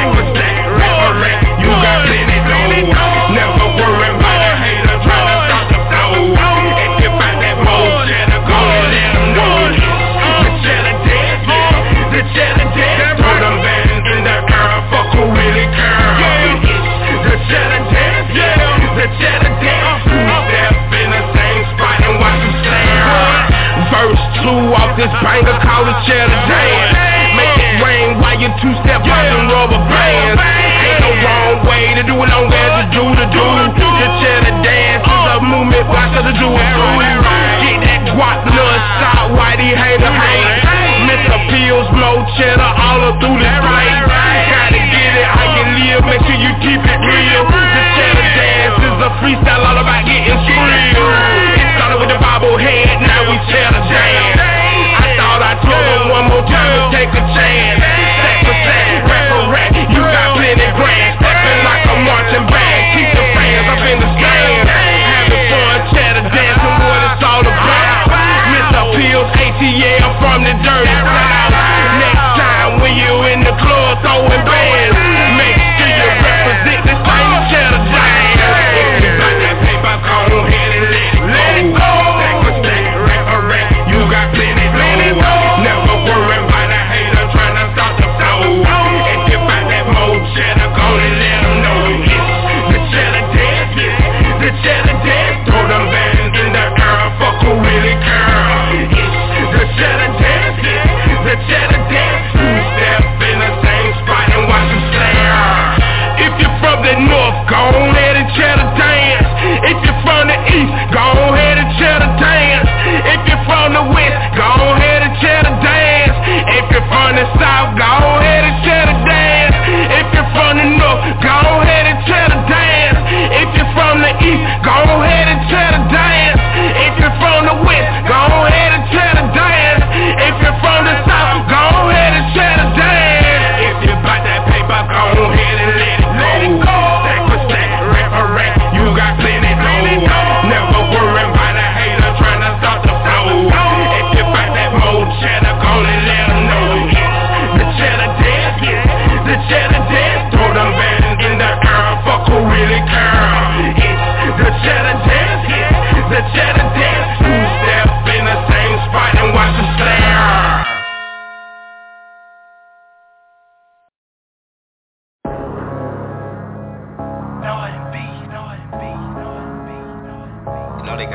You got plenty dough. Never worry about a hater trying to stop the flow. If you got that more cheddar, go and let them know the cheddar dance. The cheddar dance. Throw them bands in the air, fuck who really care. The cheddar dance. The cheddar dance. Two step in the same spot and watch them stare. Verse two off this banger called the cheddar dance. Make it rain while you two-step on some rubber bands. Ain't no wrong way to do it, long as you do the do. The cheddar dance is a movement, watch us do it through. Get that guap, blood, salt, whitey, hater, hate. Mister Pills, Mo Cheddar, all up through this place. Gotta get it how you live, make sure you keep it real. The cheddar dance is a freestyle all about getting real. It started with the bobblehead, now we cheddar dance. I thought I told him one more time to take a chance. Sack for sack, rack for rack, you got plenty grand. Stepping like a marching band, keep the fans up in the stand. Having fun, cheddar dancing, what it's all about. Mister Pills, A T L from the dirty south. Next time when you in the club throwing bands, make sure you represent this thing.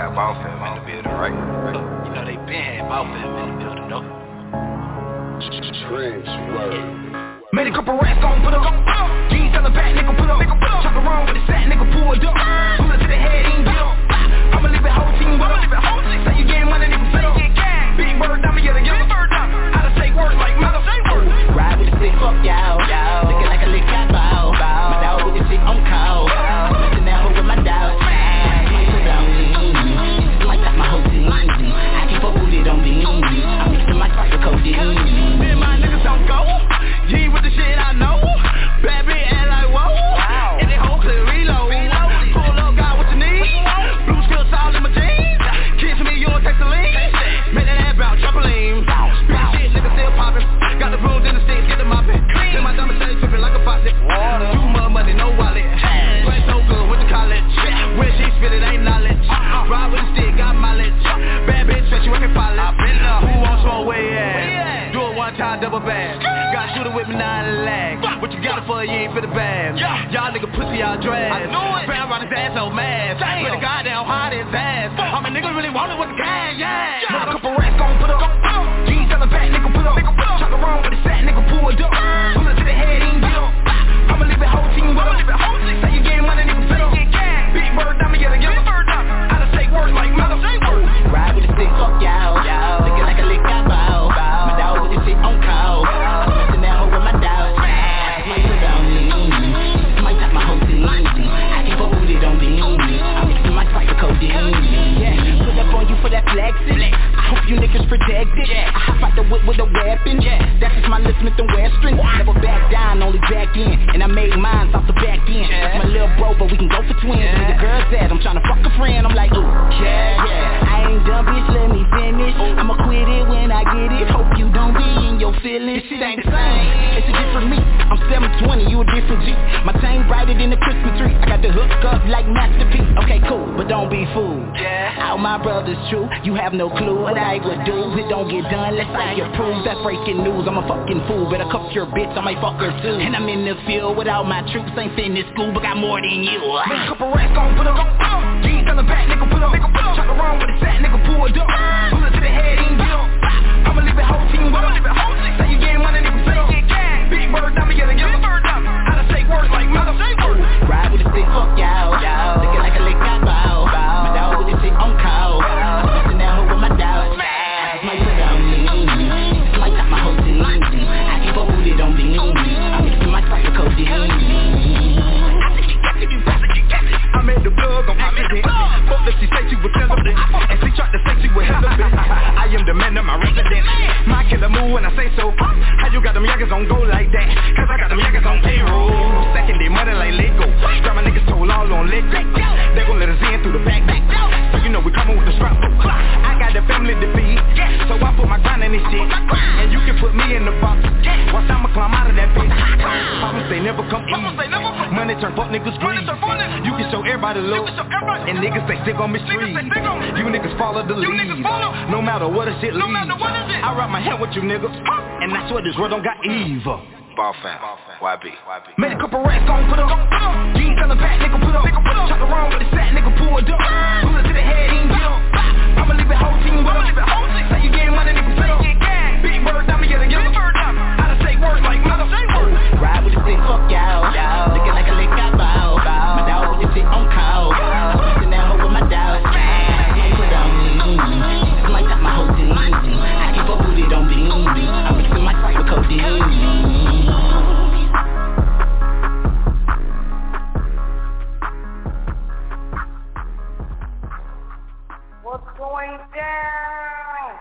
got Ball Fam in the building, right? You know they been had Ball Fam in the building, though. Trench word. Made a couple racks on, put up. Jeans on the back, nigga, put up. Talk around with the sack, nigga, pulled up. Pull it to the head, ain't get up. I'ma leave it whole team, I'ma leave it whole team. Say you getting money, nigga, say you get cash. Big bird, diamond, yeah, the yellow bird, diamond. How to say words like mother, say words. Ride with the stick, fuck y'all. Looking like a lick, I bow. My dog with the shit on call. Messing that hoe with my dog. Like that's my whole team. I keep a booty on me. I'm mixing my spice with codeine. Me and my niggas don't go. G with the shit I know. Bad bitch and like whoa. And they whole clear reload. Pull up, got what you need. Blue skill all in my jeans. Kiss me, you don't take the lean. Make that ass bounce, trampoline. Spit shit, nigga still poppin'. Got the brooms in the sticks, get the moppin'. Then my diamond chain trippin' like a faucet. Too much money, no wallet. Play so good with the college. When she spit it, ain't knowledge. Ride with the stick, got mileage. Bad bitch, bet you workin' follow. Who wants more way ass? Do it one time, double back. Got shooter with me, nine lag. What you got it for, you ain't for the bad. Y'all nigga pussy, y'all drag. I knew it. Found around his ass so mad. With a goddamn hot his ass. I'm a nigga really want it with the gang, yeah. Put a couple racks on, put up. Jeans on the back, nigga, put up. Talk around with the sack, nigga, pulled up. Pull it to the head, ain't get up. I'ma leave it whole team, I'ma leave it whole team. Say you getting money, nigga, put up. Big bird, diamond, yeah, the yellow bird, diamond. How to say words like mother, say words. Ride with the stick, fuck y'all. Looking like a lick, I bow. My dog with the shit on call. Messing that hoe with my dog. Might put on me. Might top my whole team. I keep a booty on me. I'm mixing my spice with codeine. Yeah, put up on you for that flexing. I hope you niggas protected. I hop out the whip with a weapon. That's just my lip Smith and Western. Never back down, only back in. And I made mine off the back end. That's my little bro, but we can go for twins. Where the girl said I'm trying to fuck a friend. I'm like, ooh, yeah, yeah. I ain't done, bitch, let me finish. I'ma quit it when I get it. Hope you don't be in your feelings. This shit ain't the same. It's a different me. I'm seven twenty, you a different G. My chain brighter than the Christmas tree. I got the hook up like Master P. Okay, cool, but don't be fooled. Yeah. All my brothers true. You have no clue what I would do. It don't get done, let's I approve. That's breaking news. I'm a fucking fool. Better cuff your bitch, I might fuck her too. And I'm in the field without my troops. Ain't finished school, but got more than you. Make a couple racks on, put up. Jeans on the back, nigga, put up. Talk around with the sack, nigga, pulled up. Pull it to the head, ain't get up. I'ma leave it whole team, I'ma leave it whole team. Say you getting money, nigga, say you get cash. Big bird, diamond, yeah, the yellow bird, diamond. How to say words like mother, say words. Ride with the stick, fuck y'all. Looking like a lick, I bow. My dog with the shit on call. Messing that hoe with my dog. Might put on me. Might top my whole team. I keep a booty, don't be me. I'm mixing my spice with codeine. I made the plug on accident. Fuck if she say she was celibate, and she tried to say she was hella bit. I am the man of my residence. My killer move when I say so. How you got them yaggers on go like that? Cause I got them yaggers on payroll. Second day money like Lego. Got my niggas told all on Lego. They gon' let us in through the back back. So you know we coming with the strap. I got the family to feed, so I put my grind in this shit. And you can put me in the box. Watch I'ma climb out of that bitch. Promise they never come easy. Money turn fuck niggas greedy. You can show everybody love, and niggas they stick on me street. You niggas follow the lead, no matter what the shit leads. I wrap my hand with you niggas, and I swear this world don't got evil. Ball Fam, Y B. Made a couple racks on, put up. Jeans on the back, nigga, put up. Talk around with the sack, nigga, pulled up. Pull it to the head, ain't get up. I'ma leave it whole team, I'ma leave it whole team. Say you getting money, nigga, say you get cash. Big bird, diamond, yeah, the yellow bird, diamond. How to say words like mother, say words. Ride with the stick, fuck y'all. Looking like a lick, I bow. My dog with the shit on call. Messing that hoe with my dog. Might put on me. Might top my whole team. I keep a booty, don't be me. I'm mixing my spice with codeine. What's going down?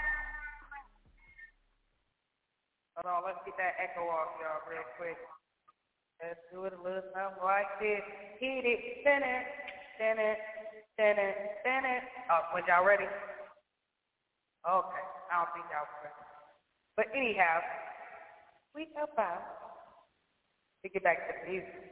Hold on, let's get that echo off, y'all, real quick. Let's do it a little something like this. Hit it, spin it, spin it, spin it, spin it. Oh, was y'all ready? Okay, I don't think y'all was ready. But anyhow, we about to get back to the music.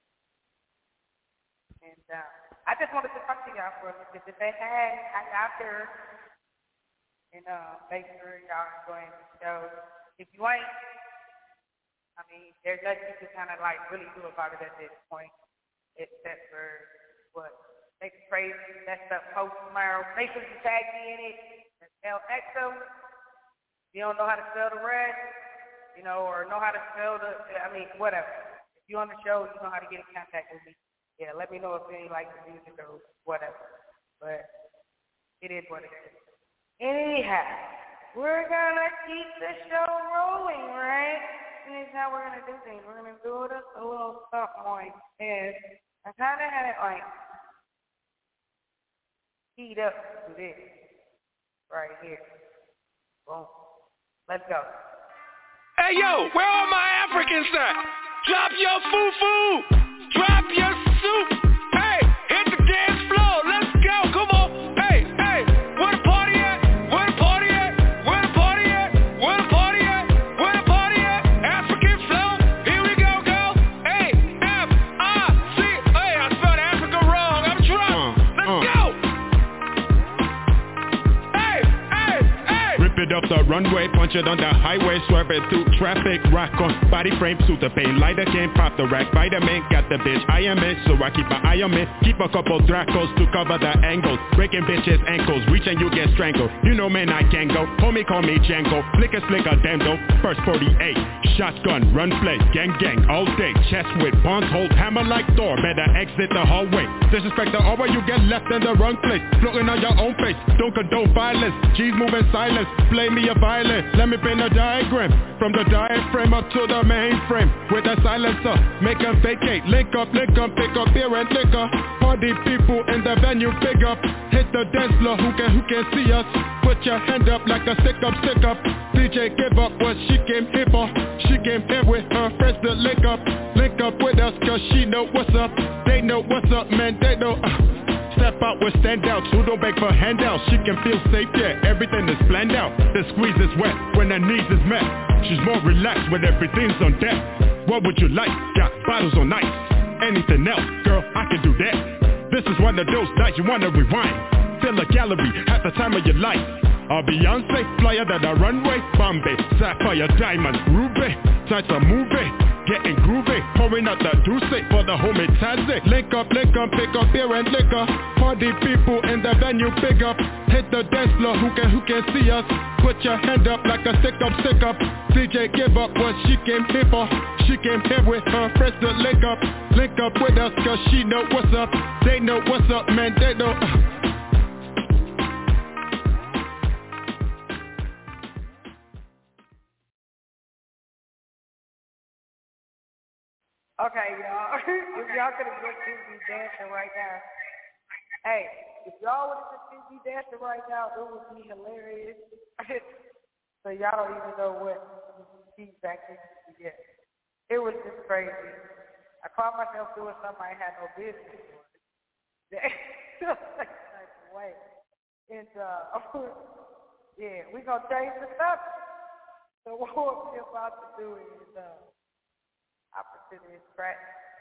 And uh, I just wanted to talk to y'all for a minute to say, hey, I got there. And uh, make sure y'all enjoying the show. If you ain't, I mean, there's nothing you can kind of like really do about it at this point, except for what? make a crazy messed up post tomorrow. Make sure you tag me in it. That's L X O. If you don't know how to spell the rest, you know, or know how to spell the, I mean, whatever. If you're on the show, you know how to get in contact with me. Yeah, let me know if you like the music or whatever. But it is what it is. Anyhow, we're going to keep the show rolling, right? And that's how we're going to do things. We're going to do it a little something like this. I kind of had it like heat up to this right here. Boom. Let's go. Hey, yo, where all my Africans at? Drop your foo-foo. Drop your soup. Hey, hit the dance floor. Let's go. Come on. Hey, hey, where the party at? Where the party at? Where the party at? Where the party at? Where the party at? African flow. Here we go, go. Hey, F, I, C. Hey, I spelled Africa wrong. I'm drunk. Let's uh, uh. go. Hey, hey, hey. Rip it up the runway, punch it on the highway, swerve it through traffic, rock on body frame, suit the pain, lighter can't pop the rack, vitamin, got the bitch, I am it, so I keep an eye on it, keep a couple Dracos to cover the angles, breaking bitches ankles, reach and you get strangled, you know man I can go, homie call me Django, flick a slick a dando, first forty-eight, shotgun, run play, gang gang, all day, chest with bonds, hold hammer like Thor, better exit the hallway, disrespect the over you get left in the wrong place, floating on your own face, don't condone violence, G's moving silence, play me a violin, let me paint a diagram, from the diaphragm up to the mainframe, with a silencer, make them vacate, link up, link up, pick up beer and liquor, party people in the venue, big up, hit the dance floor, who can, who can see us, put your hand up like a stick up, stick up, D J give up what she came here for, she came here with her friends to link up, link up with us cause she know what's up, they know what's up man, they know, uh, step out with standouts, who don't beg for handouts, she can feel safe, yeah, everything is planned out, the squeeze is wet, when her needs is met, she's more relaxed when everything's on deck, what would you like, got bottles on ice, anything else, girl, I can do that, this is one of those nights you wanna rewind, fill a gallery at the time of your life, a Beyonce, flyer than a runway, Bombay, sapphire, diamond, ruby, types of movie, getting groovy, pouring out the Douce for the homie Taze. Link up, link up, pick up beer and liquor. Party people in the venue, big up. Hit the dance floor, who can, who can see us? Put your hand up like a stick up, stick up. D J give up what she came here for. She came here with her friends to link up. Link up with us cause she know what's up. They know what's up, man, they know. Okay, y'all. If y'all could have just seen me dancing right now. Hey, if y'all would have just seen me dancing right now, it would be hilarious. So y'all don't even know what feedback you get. It was just crazy. I caught myself doing something I had no business doing. Way. And uh, yeah, we gonna change the subject. So what we're about to do is uh. opportunity is crack.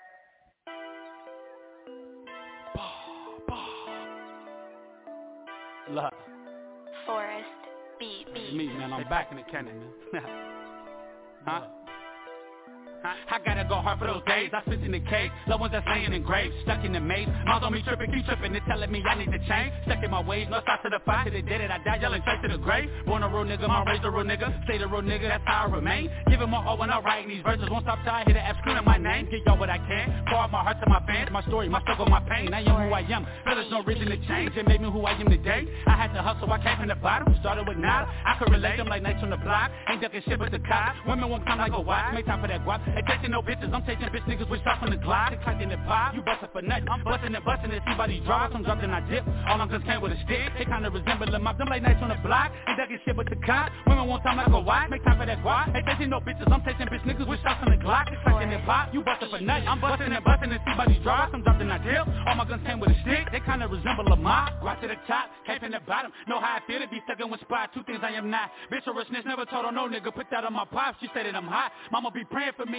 Look. Forrest B B. It's me, man. I'm back in the cannon, man. Huh? I gotta go hard for those days. I spit in the cave, loved ones that's laying in graves, stuck in the maze. Mouth on me tripping, keep tripping, they're telling me I need to change. Stuck in my ways, no stop to the fight. To the day that I die, yelling straight to the grave. Born a real nigga, my raised a real nigga. Stay the real nigga, that's how I remain. Giving my all when I write these verses. Won't stop till I hit the F screen in my name. Give y'all what I can. Pour out my heart to my fans, my story, my struggle, my pain. I am who I am. Feel there's no reason to change. It made me who I am today. I had to hustle, I came from the bottom. Started with nada. I could relate them like nights on the block. Ain't ducking shit but the cops. Women won't come like a watch. Make time for that guap. Ain't taking no bitches. I'm taking bitch niggas with shots on the Glock. They clacking the pop. You bustin' for nothing. I'm bustin' and bustin' and see body drops. I'm dropping, I dip. All I'm guns came with a stick. They kinda resemble them up. Them like nights on the block. Ain't ducking shit but the cops. Women won't time like a watch. Make time for that guap. Ain't taking no bitches. I'm taking bitch niggas with shots on the Glock. They clacking the pop. You bustin' for nothing. I'm bustin' and bustin' and see body drops. I'm dropping, I dip. All my guns came with a stick. They kinda resemble a mob. Right to the top. Came from the bottom. Know how I feel to be stuck in one spot. Two things I am not. Bitch or a snitch. Never told on no nigga. Put that on my pop. She said that I'm hot. Mama be praying for me.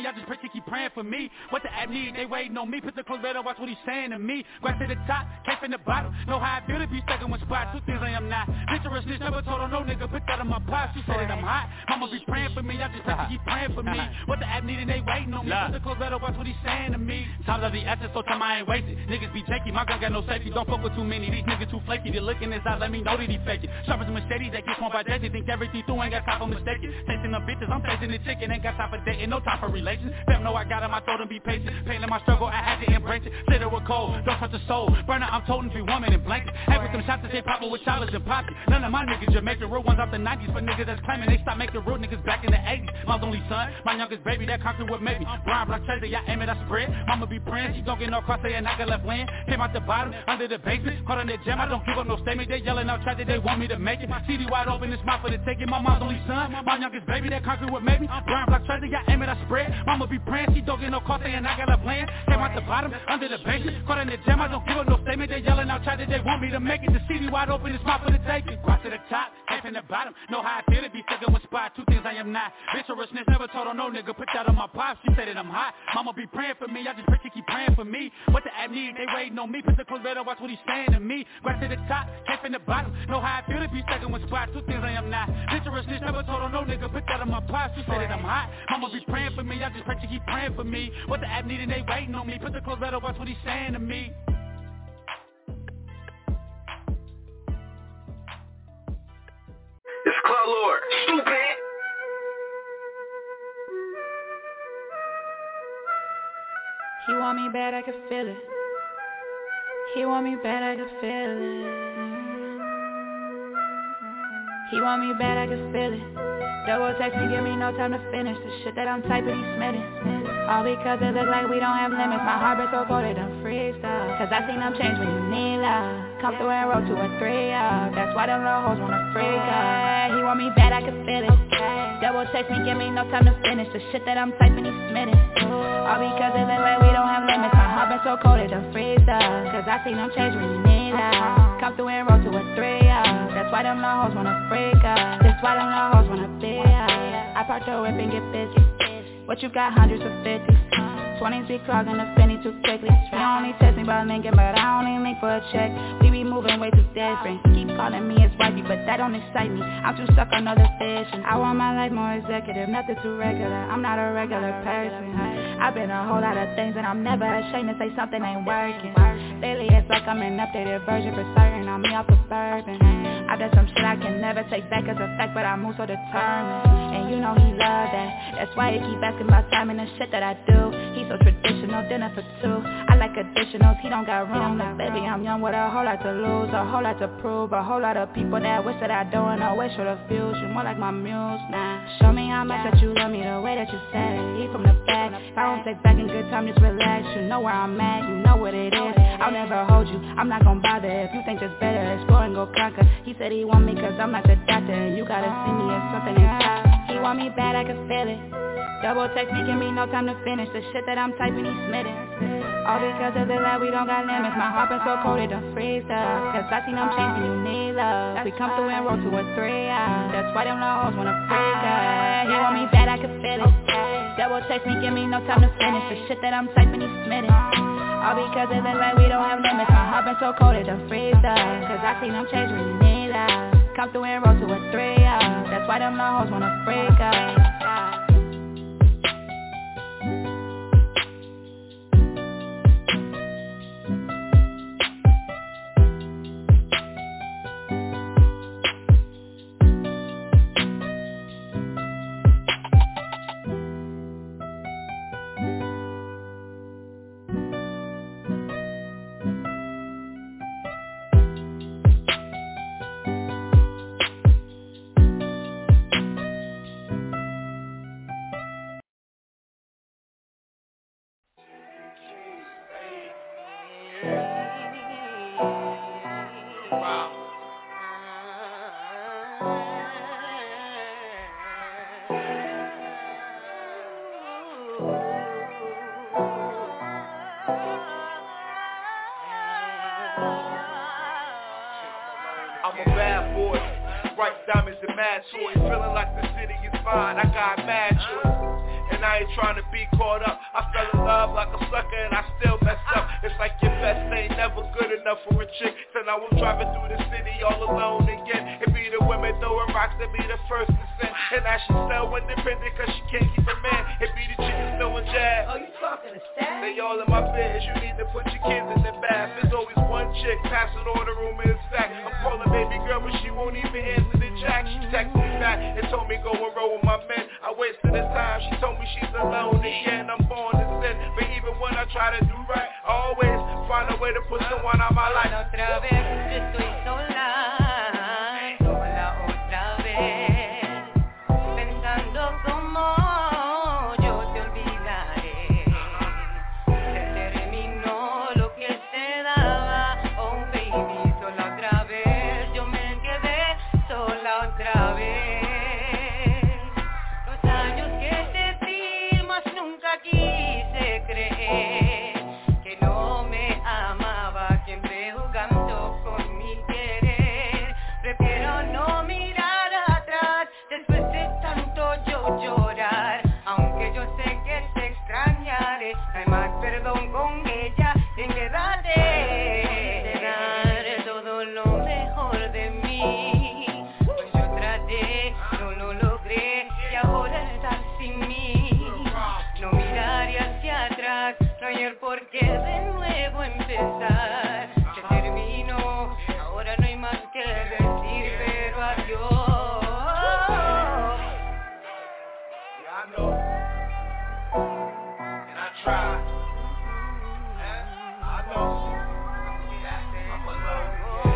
I just pray she keep praying for me. What the app need, they waiting on me. Put the close better, watch what he's saying to me. Right to the top, came from the bottom. Know how I feel to be stuck in one spot. Two things I am not. Literally, snitch, never told her no nigga. Put that on my pot. She said that I'm hot. Mama be praying for me. I just pray she keep praying for me. What the app need, and they waiting on me. Put the close better, watch what he's saying to me. Times of the essence, so time I ain't wasted. Niggas be janky, my gun got no safety. Don't fuck with too many. These niggas too flaky. They look in his eyes, let me know that he fake it. Sharp as a machete, that gets one by day. They think everything through, ain't got time for mistaken. Chasing them bitches, I'm chasing the chicken. Ain't got time for dating, no time for relations. Them know I got him, I told him be patient. Pain in my struggle, I had to embrace it. Sit it with cold, don't touch the soul. Burner, I'm told him be woman in blanket. Have with them shots that they pop with childless and poppy. None of my niggas Jamaican real ones out the nineties. For niggas that's claiming they stopped making real niggas back in the eighties. My only son, my youngest baby, that conquered what made me. Brian Block Trader, y'all aim it, I spread. Mama be praying, she don't get no cross, and I got left land. Came out the bottom, under the basement. Caught on the jam, I don't give up no statement. They yelling out, track that they want me to make it. C D wide open, it's mouth for the taking. My mom's only son, my youngest baby, that conquered what made me. Brian Block Trader, y'all aim it, I spread. Mama be praying, she don't get no cross, and I got left land. Came out the bottom, under the basement. Caught on the jam, I don't give up no statement. They yelling out, track that they want me to make it. The C D wide open, it's mouth for the taking. Cross to the top, came from the bottom. Know how I feel to be stuck in one spot. Two things I am not. Bitch or a snitch, never told on no nigga. Put that on my pop, she said that I'm hot. Mama be praying for me, I just pray she keep praying for me. What the app need, they waiting on me. Put the close better, watch what he's saying to me. Right to the top, came from the bottom. Know how I feel to be stuck in one spot. Two things I am not. Bitch or a snitch, never told on no nigga. Put that on my pop, she said that I'm hot. Mama be praying for me, I just pray she keep praying for me. What the app need, and they waiting on me. Put the close better, watch what he's saying to me. It's Club Lord. Stupid. He want me bad, I can feel it. He want me bad, I can feel it. He want me bad, I can feel it. Double text me, give me no time to finish the shit that I'm typing, he's smitting. All because it look like we don't have limits. My heart been so cold, it done freestyle. Cause I seen them change when you need love. Come through and roll to a three up. That's why them little hoes wanna freak up. He want me bad, I can feel it. Double text me, give me no time to finish the shit that I'm typing, he's smitting. All because it look like we don't have limits. My heart been so cold, it done freestyle. Cause I seen them change when you need love. Come through and roll to a three up. That's why them little hoes wanna freak up. That's why them little hoes wanna be up. I park the whip and get busy. What you got, hundreds of fifties? twenty-six clogging the finny too quickly. You only text me about linking, but I only link for a check. We be moving way too different. Keep calling me as wifey, but that don't excite me. I'm too stuck on other fish, and I want my life more executive, nothing too regular. I'm not a regular person. I've been a whole lot of things, and I'm never ashamed to say something ain't working. Lately it's like I'm an updated version for certain. I'm me off the bourbon. I done some shit I can never take back as a fact, but I move so determined. And you know he love that. That's why he keep asking about time and the shit that I do. He so traditional, dinner for two. I like additionals, he don't got room. Like, baby, I'm young with a whole lot to lose, a whole lot to prove, a whole lot of people that wish that I don't know. Way short of views, you more like my muse now. Show me how much that you love me, the way that you said it. Eat from the back. If I don't take back in good time, just relax. You know where I'm at, you know what it is. I'll never hold you, I'm not gon' bother. If you think it's better, explore and go conquer. He said he want me cause I'm not the doctor, and you gotta see me as something inside. He want me bad, I can feel it. Double text me, give me no time to finish the shit that I'm typing, he's smitten. All because of the love, we don't got limits. My heart been so cold, it done freeze up. Cause I seen them change when you need love. We come through and roll to a three up. That's why them little hoes wanna freak up. He want me bad, I can feel it. Double text me, give me no time to finish the shit that I'm typing, he's smitten. All because it look like we don't have limits. My heart been so cold, it done freeze up. Cause I seen them change when you need love. Come through and roll to a three up. That's why them little hoes wanna freak up. Toys, feeling like the city is mine. I got mad choice. and I ain't trying to be caught up. I fell in love like a sucker and I still messed up. It's like your best ain't never good enough for a chick. So now I'm driving through the city all alone again. It be the women throwing rocks that be the first to sin. And now she still independent cause she can't keep a man. It be the chickens throwing jab. Oh, you talking to Stab? They all in my bed, you need to put your kids in the bath. There's always one chick passing all the room in fact. I'm calling baby girl but she won't even answer the jack. She texted me back and told me go and roll with my men. I wasted the time, she told me she's alone again. I'm born to sin, but even when I try to do right, I always find a way to put someone out my life. Otra vez yo estoy sola, sola otra vez, pensando como yo te olvidaré. Se terminó lo que se daba, oh baby, sola otra vez, yo me quedé sola otra vez. Los años que te di, mas nunca quise creer que no me amaba, siempre jugando con mi querer. Prefiero no mirar atrás después de tanto yo llorar, aunque yo sé que te extrañaré. No hay más perdón con ella, en verdad de dar todo lo mejor de mí. Pues yo traté, no lo logré y ahora estás sin mí. No miraré hacia atrás, no hay el por qué de nuevo empezar. Se terminó, ahora no hay más que decir, pero adiós. Yeah, I know. And I tried. I know. I'm alone.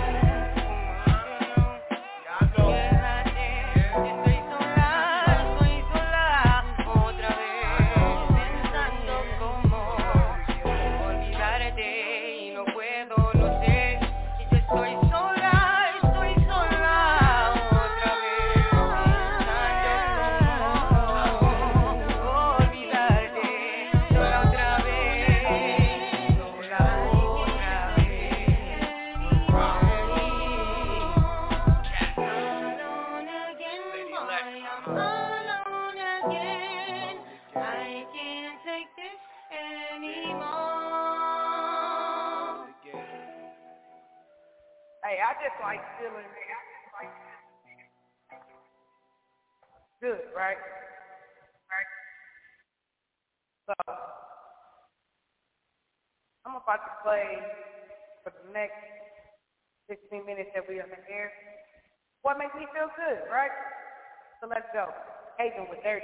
Yeah, I know. Estoy sola, estoy sola, otra vez, pensando cómo olvidarte y no puedo, no sé. Y yo estoy sola, estoy sola, otra vez, pensando cómo olvidarte, sola otra vez, sola otra vez. Alone again, boy, I'm alone again. I can't take this anymore. Hey, I just like feeling good, right? Right. So I'm about to play for the next sixteen minutes that we are in the air. What makes me feel good, right? So let's go. Haven with Dirty.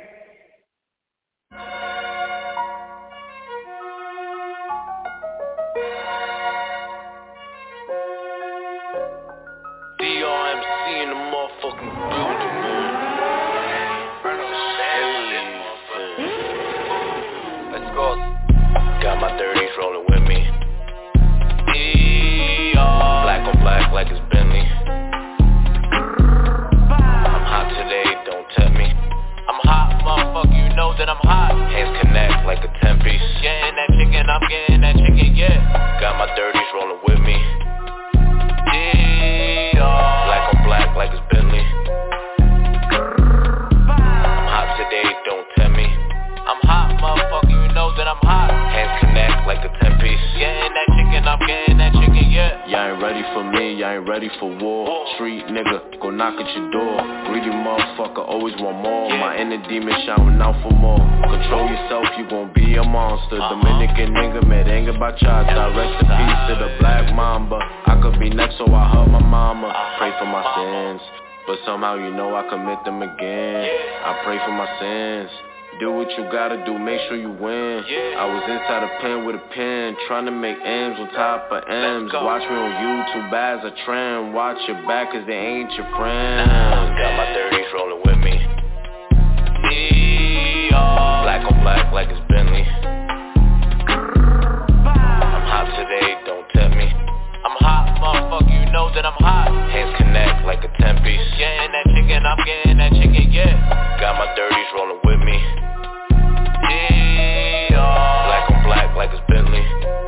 D R M C in the motherfucking building, man. Hey, let's go. Got my thirties rolling with me. D R Black on black like it's Bentley. I'm hot today, don't tempt me. I'm hot, motherfucker, you know that I'm hot. Hands connect like a ten piece. Getting that chicken, I'm getting that chicken, yeah. Got my thirties rolling with me. Black on black like it's Bentley. I'm hot today, don't tempt me. I'm hot, motherfucker, you know that I'm hot. Hands connect like a ten piece. Getting that chicken, I'm getting that chicken, yeah. Y'all ain't ready for me, y'all ain't ready for war. Street nigga, go knock at your door. Greedy motherfucker, always want more. My inner demon shouting out for more. Control yourself, you gon' be a monster. Dominican nigga, merengue bachata. Rest in peace to the black mamba. I could be next, so I hug my mama. Pray for my sins, but somehow you know I commit them again. I pray for my sins. Do what you gotta do, make sure you win. I was inside a pen with a pen, trying to make M's on top of M's. Watch me on YouTube as a trend. Watch your back cause they ain't your friends. Got my thirties rolling with me. Black on black like it's Bentley. I'm hot today, don't tempt me. I'm hot, motherfucker, you know that I'm hot. Hands connect like a ten piece. Getting that chicken, I'm getting that chicken, yeah. Got my thirties rolling with me. Black on black like it's Bentley.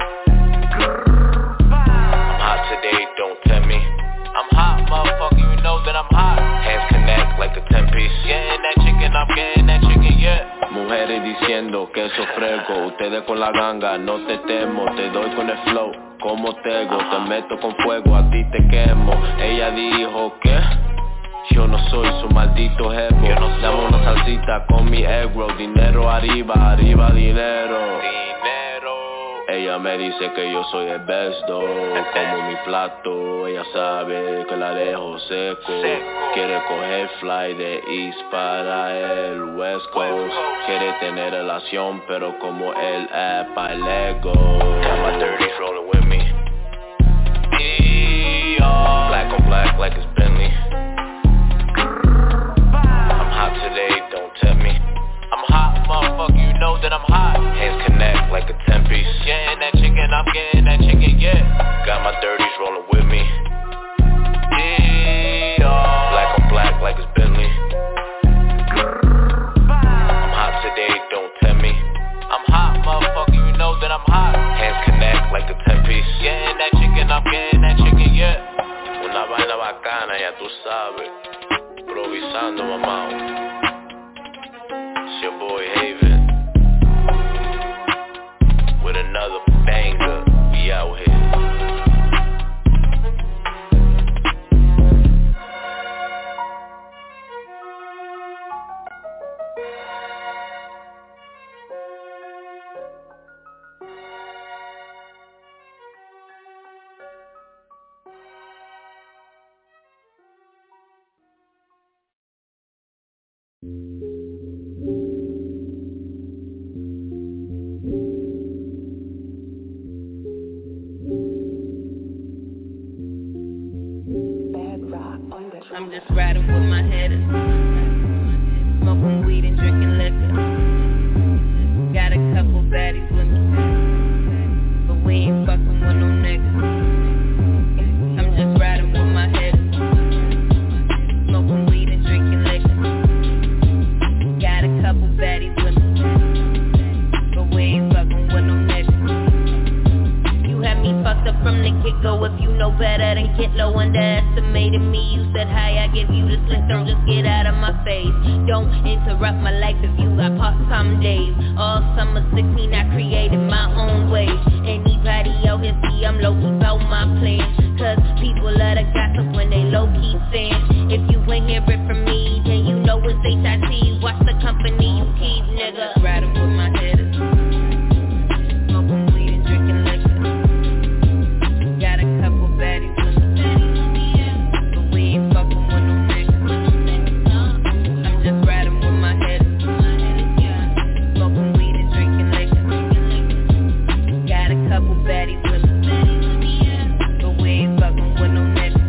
I'm hot today, don't tempt me. I'm hot, motherfucker, you know that I'm hot. Hands connect like a ten piece. Getting that chicken, I'm getting that chicken, yeah. Mujeres bicho fresco. Ustedes con la ganga, no te temo. Te doy con el flow, como tego. Te meto con fuego, a ti te quemo. Ella dijo que yo no soy su maldito jefe. Dame una salsita con mi egg roll. Dinero arriba, arriba dinero. Ella me dice que yo soy el best dog, como mi plato. Ella sabe que la dejo seco. Quiere coger fly de East para el West Coast. Quiere tener relación, pero como el app para el Lego. Got my dirties rolling with me. Yeah. Black on black like it's Bentley. I'm hot today, don't tempt me. I'm hot, motherfucker, you know that I'm hot. Hands connect like a ten-piece. Getting that chicken, I'm getting that chicken, yeah. Got my dirties rolling with me. Yeah. Black on black like it's Bentley. I'm hot today, don't tempt me. I'm hot, motherfucker, you know that I'm hot. Hands connect like a ten-piece. Getting that chicken, I'm getting that chicken, yeah. Una vaina bacana, ya tú sabes. Improvisando, mamá. It's your boy Haven with another banger. We out here. I'm just riding with my headers, smoking weed and drinking liquor. Got a couple baddies with me, but we ain't fucking with no niggas. I'm just riding with my headers, smoking weed and drinking liquor. Got a couple baddies with me, but we ain't fucking with no niggas. You had me fucked up from the get-go. If you know better than get low, underestimated me. You said hi, I give you the slick, don't just get out of my face. Don't interrupt my life if you got part-time days. All summer sixteen, I created my own way. Anybody out here see I'm low-key about my plan. Cause people love to gossip when they low-key saying. If you ain't hear it from me, then you know it's H I T. Watch the company you keep, nigga. Riding with my headers, smoking weed and drinking liquor. Got a couple baddies with me, but we ain't fucking with no niggas. I'm just riding with my headers, smoking weed and drinking liquor. Got a couple baddies with me, but we ain't fucking with no niggas.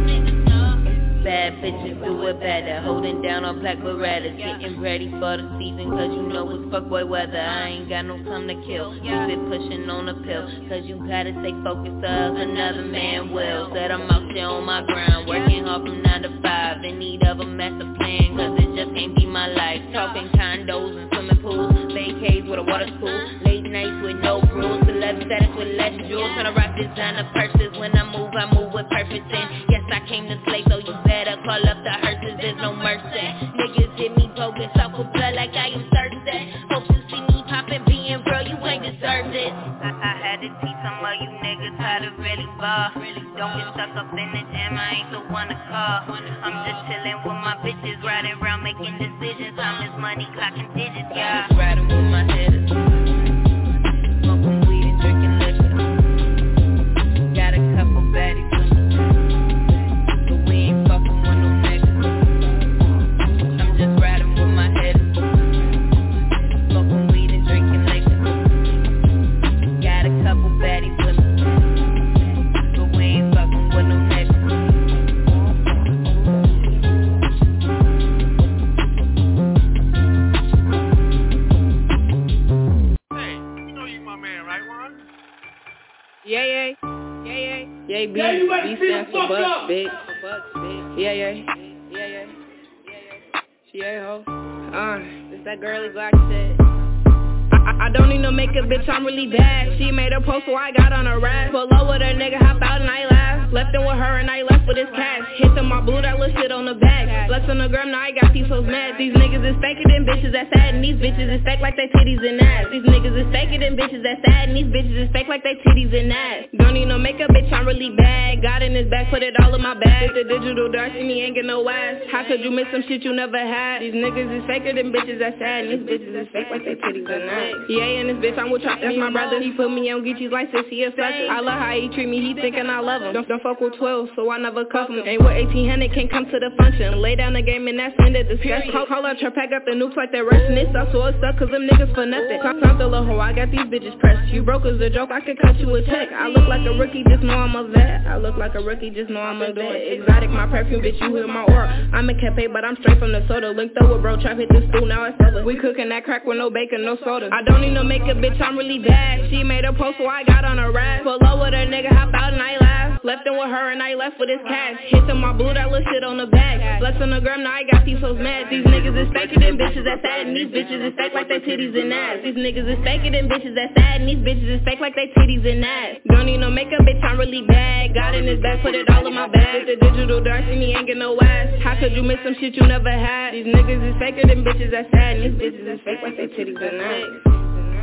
Bad bitches do it better, holding down on black Berettas, getting ready for the season, cause you know it's fuckboy weather. I ain't got no time to kill, you been pushing on a pill, cause you gotta stay focused or another man will. Said I'm out there on my grind, working hard from nine to five, in need of a master plan, cause it just can't be my life. Talking condos and swimming pools, vacays with a water school, late nights with no rules, celeb status with less jewels, tryna rock designer purses. When I move, I move with purpose, and yes, I came to slay, so you better call up the hearses, there's no mercy. Niggas hit me bogus, off with blood like I am thirsty. Hope you see me poppin', being bro, you ain't deserved it. I, I had to teach some of you niggas how to really ball. Don't get stuck up in the gym, I ain't the one to call. I'm just chillin' with my bitches, riding around making decisions. Time is money, clocking digits, yeah. Just riding with my headers, smoking weed and drinking liquor. Got a couple baddies with me, but we ain't fucking with no niggas. I'm just riding with my headers, smoking weed and drinking liquor. Got a couple baddies with me, but we ain't fucking with no niggas. Yeah, yeah, yeah, yeah, yeah, B, B stands for bucks, big, yeah, yeah, yeah, yeah, yeah, yeah, she a hoe, uh, it's that girly black shit. I, I don't need no makeup, bitch, I'm really bad. She made a post so I got on a rap. Pull up with her nigga, hop out and I laugh. Left in with her and I left with his cash. Hit them my blue, that little shit on the back. Flex on the gram, now I got these hoes mad. These niggas is faker than bitches that's sad, and these bitches is fake like they titties and ass. These niggas is faker than bitches that's sad, and these bitches is fake like they titties and ass. Don't need no makeup, bitch, I'm really bad. Got in his back, put it all in my bag. The digital dark, see me ain't get no ass. How could you miss some shit you never had? These niggas is faker than bitches that's sad, and these bitches is fake like they titties and ass. Yeah, and this bitch, I'm with Trap, that's my brother. He put me on Gucci's license, he a sucker. I love how he treat me, he thinking I love him. Don't, don't fuck with twelve, so I never cuff him. Ain't with eighteen hundred, can't come to the function. Lay down the game and that's end of discussion. Call, call out Trap, pack up the nukes like they're rushing. It sucks, so it sucks, cause them niggas for nothing. Time the little hoe, I got these bitches pressed. You broke as a joke, I could cut you a check. I look like a rookie, just know I'm a vet. I look like a rookie, just know I'm a vet. Exotic, my perfume, bitch, you hear my aura. I'm a cafe, but I'm straight from the soda. Linked up with bro, Trap hit the stool, now it's over. We cooking that crack with no bacon, no soda. I don't need no makeup, bitch, I'm really bad. She made a post, so I got on a rap. Pull up with her nigga, hop out and I laugh. Left in with her and I left with his cash. Hit them my blue, that little shit on the back. Flex on the gram, now I got these hoes mad. These niggas is faker than bitches that's sad, and these bitches is fake like they titties and ass. These niggas is faker than bitches that's sad, and these bitches is fake like they titties and ass. Don't need no makeup, bitch, I'm really bad. Got in his back, put it all in my bag. The digital dark, see me ain't get no ass. How could you miss some shit you never had? These niggas is faker than bitches that's sad, and these bitches is fake like they titties and ass.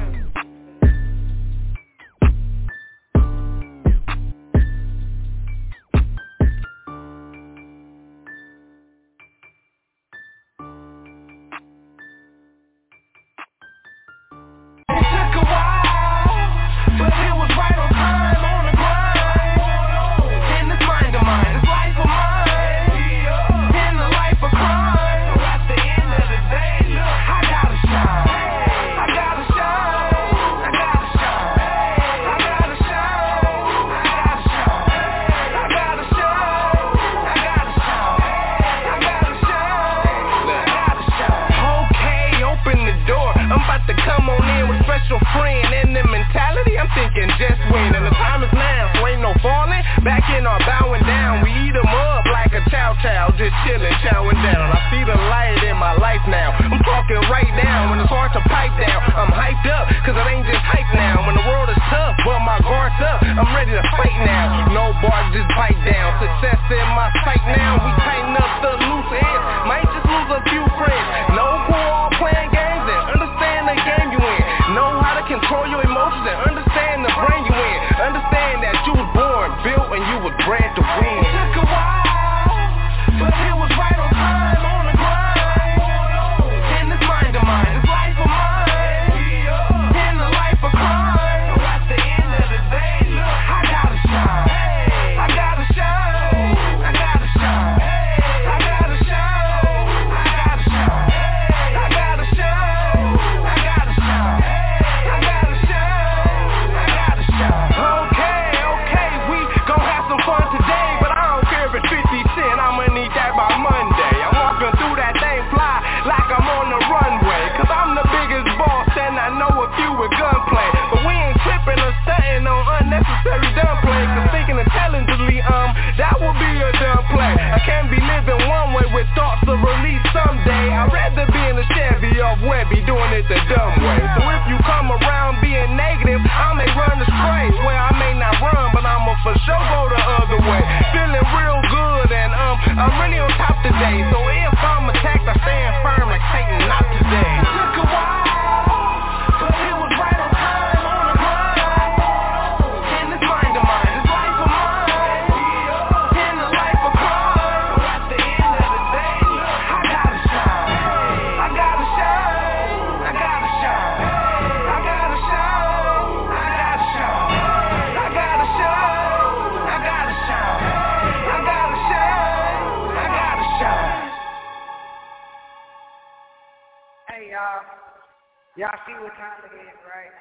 Y'all see what time it is, right?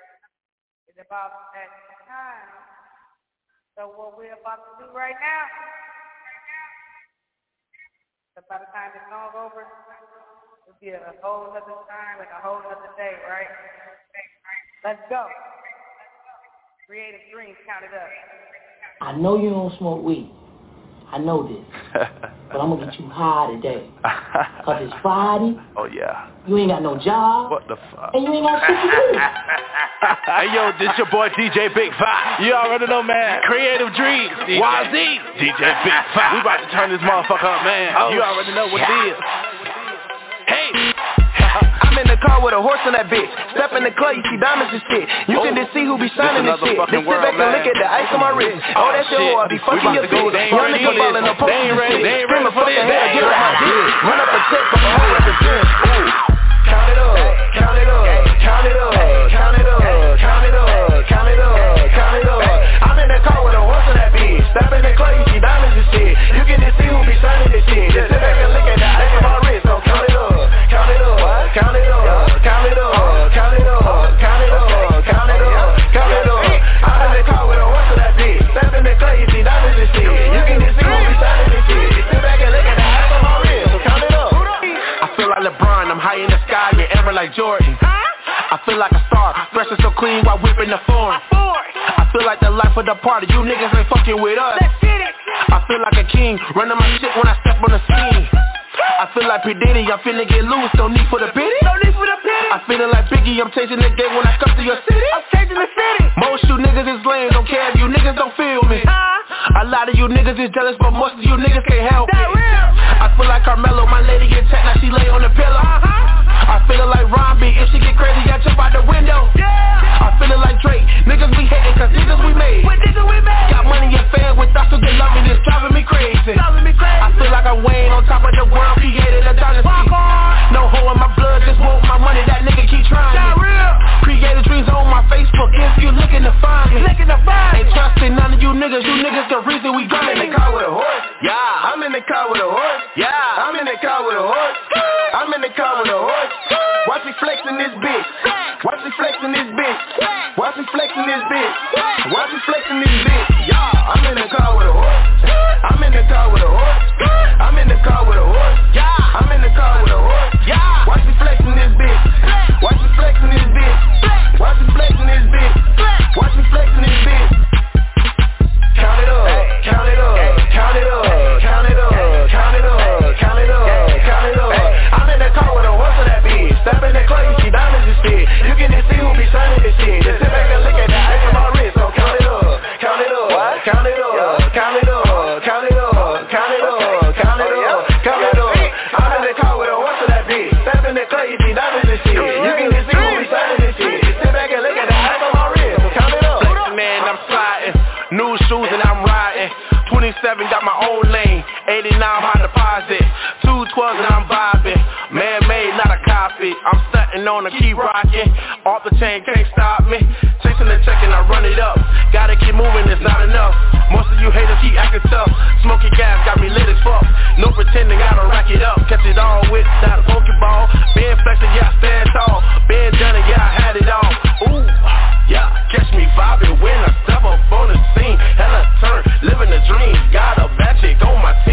It's about that time. So what we're about to do right now, so by the time the song's over, it'll be a whole other time and a whole other day, right? Let's go. Creative dreams, count it up. I know you don't smoke weed. I know this. but I'm gonna get you high today. Cause it's Friday. Oh yeah. You ain't got no job. What the fuck? And you ain't got shit to do. Hey yo, this your boy D J Big Five. You already know, man. Creative Dreams. D J. Y Z. D J Big Five. We about to turn this motherfucker up, man. Oh, you already know what yeah. it is. Hey. I'm in the car with a horse on that bitch. Step in the club, you see diamonds and shit. You oh. can just see who be signing this shit. Just sit back and look at the ice on my wrist. Oh, that's your whore, I be fucking your bitch. Young nigga ballin' up post and shit. Screamin' fuck the head, get off my dick. Run up a check from a hoe at the gym. Count it up, count it up, count it up, count it up, count it up, count it up, count it up. I'm in the car with a horse on that bitch. Step in the club, you see diamonds and shit. You can just see who be signing this shit. Just sit back and look at the ice on my wrist. So count it up, count it up, count it up, count it up, count it up, count it up, count it up, count it up. I'm in the car with a horse on that bitch. Step in the club, you see diamonds and shit. You can just see who be signing this shit. Sit back and look at the ice on my wrist. So count it up. I feel like LeBron, I'm high in the sky, you're ever like Jordan. I feel like a star, fresh and so clean while whipping the foreign. I feel like the life of the party, you niggas ain't fucking with us. I feel like a king, running my shit when I step on the scene. I feel like P. Diddy, I'm finna get loose, no need for the pity. No need for the pity. I'm feeling like Biggie, I'm chasing the game when I come to your city. I'm chasing the city. Most you niggas is lame, don't care if you niggas don't feel me. Uh, a lot of you niggas is jealous, but most of you niggas can't help it. Real. I feel like Carmelo, my lady get checked, now she lay on the pillow. Uh-huh. I feelin' like Ron B, if she get crazy, I jump out the window. Yeah. I feelin' like Drake, niggas we hatin' cause niggas we made. What niggas we made? Got money and fans with thoughts who can love me, this driving me crazy. Driving me crazy. I feel like I'm Wayne on top of the world, created a dynasty. No hoe in my blood, just want my money, that nigga keep trying me. Real. Creative Dreams on my Facebook, if you looking to find me. Looking to find me. Ain't trusting none of you niggas, you niggas the reason we got in the car with a horse. Yeah, I'm in the car with a horse. Yeah, I'm in the car with a horse. I'm in the car with a horse. Watch me flexing this bitch. Watch me flexing this bitch. Watch me flexing this bitch. Watch me flexing this bitch. Yeah, I'm in the car with a horse. I'm in the car with a horse. I'm in the car with a horse. Yeah, I'm in the car with a horse. Yeah, watch me flexing this bitch. Watch me flexing this bitch. Watch me flexing this bitch. Watch me flexing this bitch. Count it up, count it up, count it up, count it up, count it up, count it up, count it up. I'm in the car with a horse on that bitch. Step in the club, you see diamonds and shit. You can just see who be signing this shit. Just sit back and look at that ice on my wrist. So count it up, count it up, count it up, count it up, count it up, count it up, count it up, count it up. I'm in the car with a horse on that bitch. Step in the club, you see diamonds and shit. You can just see who be signing this shit. Just sit back and look at that ice on my wrist. So count it up. Man, I'm sliding. New shoes and I'm riding. twenty-seven got my own lane. eighty-nine high deposit. two twelves and I'm vibing. Man-made, not a copy. I'm stunting on a keep rocking. Off the chain, can't stop me. Chasing the check and I run it up. Gotta keep moving, it's not enough. Most of you haters keep acting tough. Smoking gas got me lit as fuck. No pretending, gotta rack it up. Catch it all with that Pokeball. Been flexing, yeah, I stand tall. Been done it, yeah, I had it all. Ooh, yeah, catch me vibing when I step up on the scene. Hella turn, living a dream. Got a bad chick on my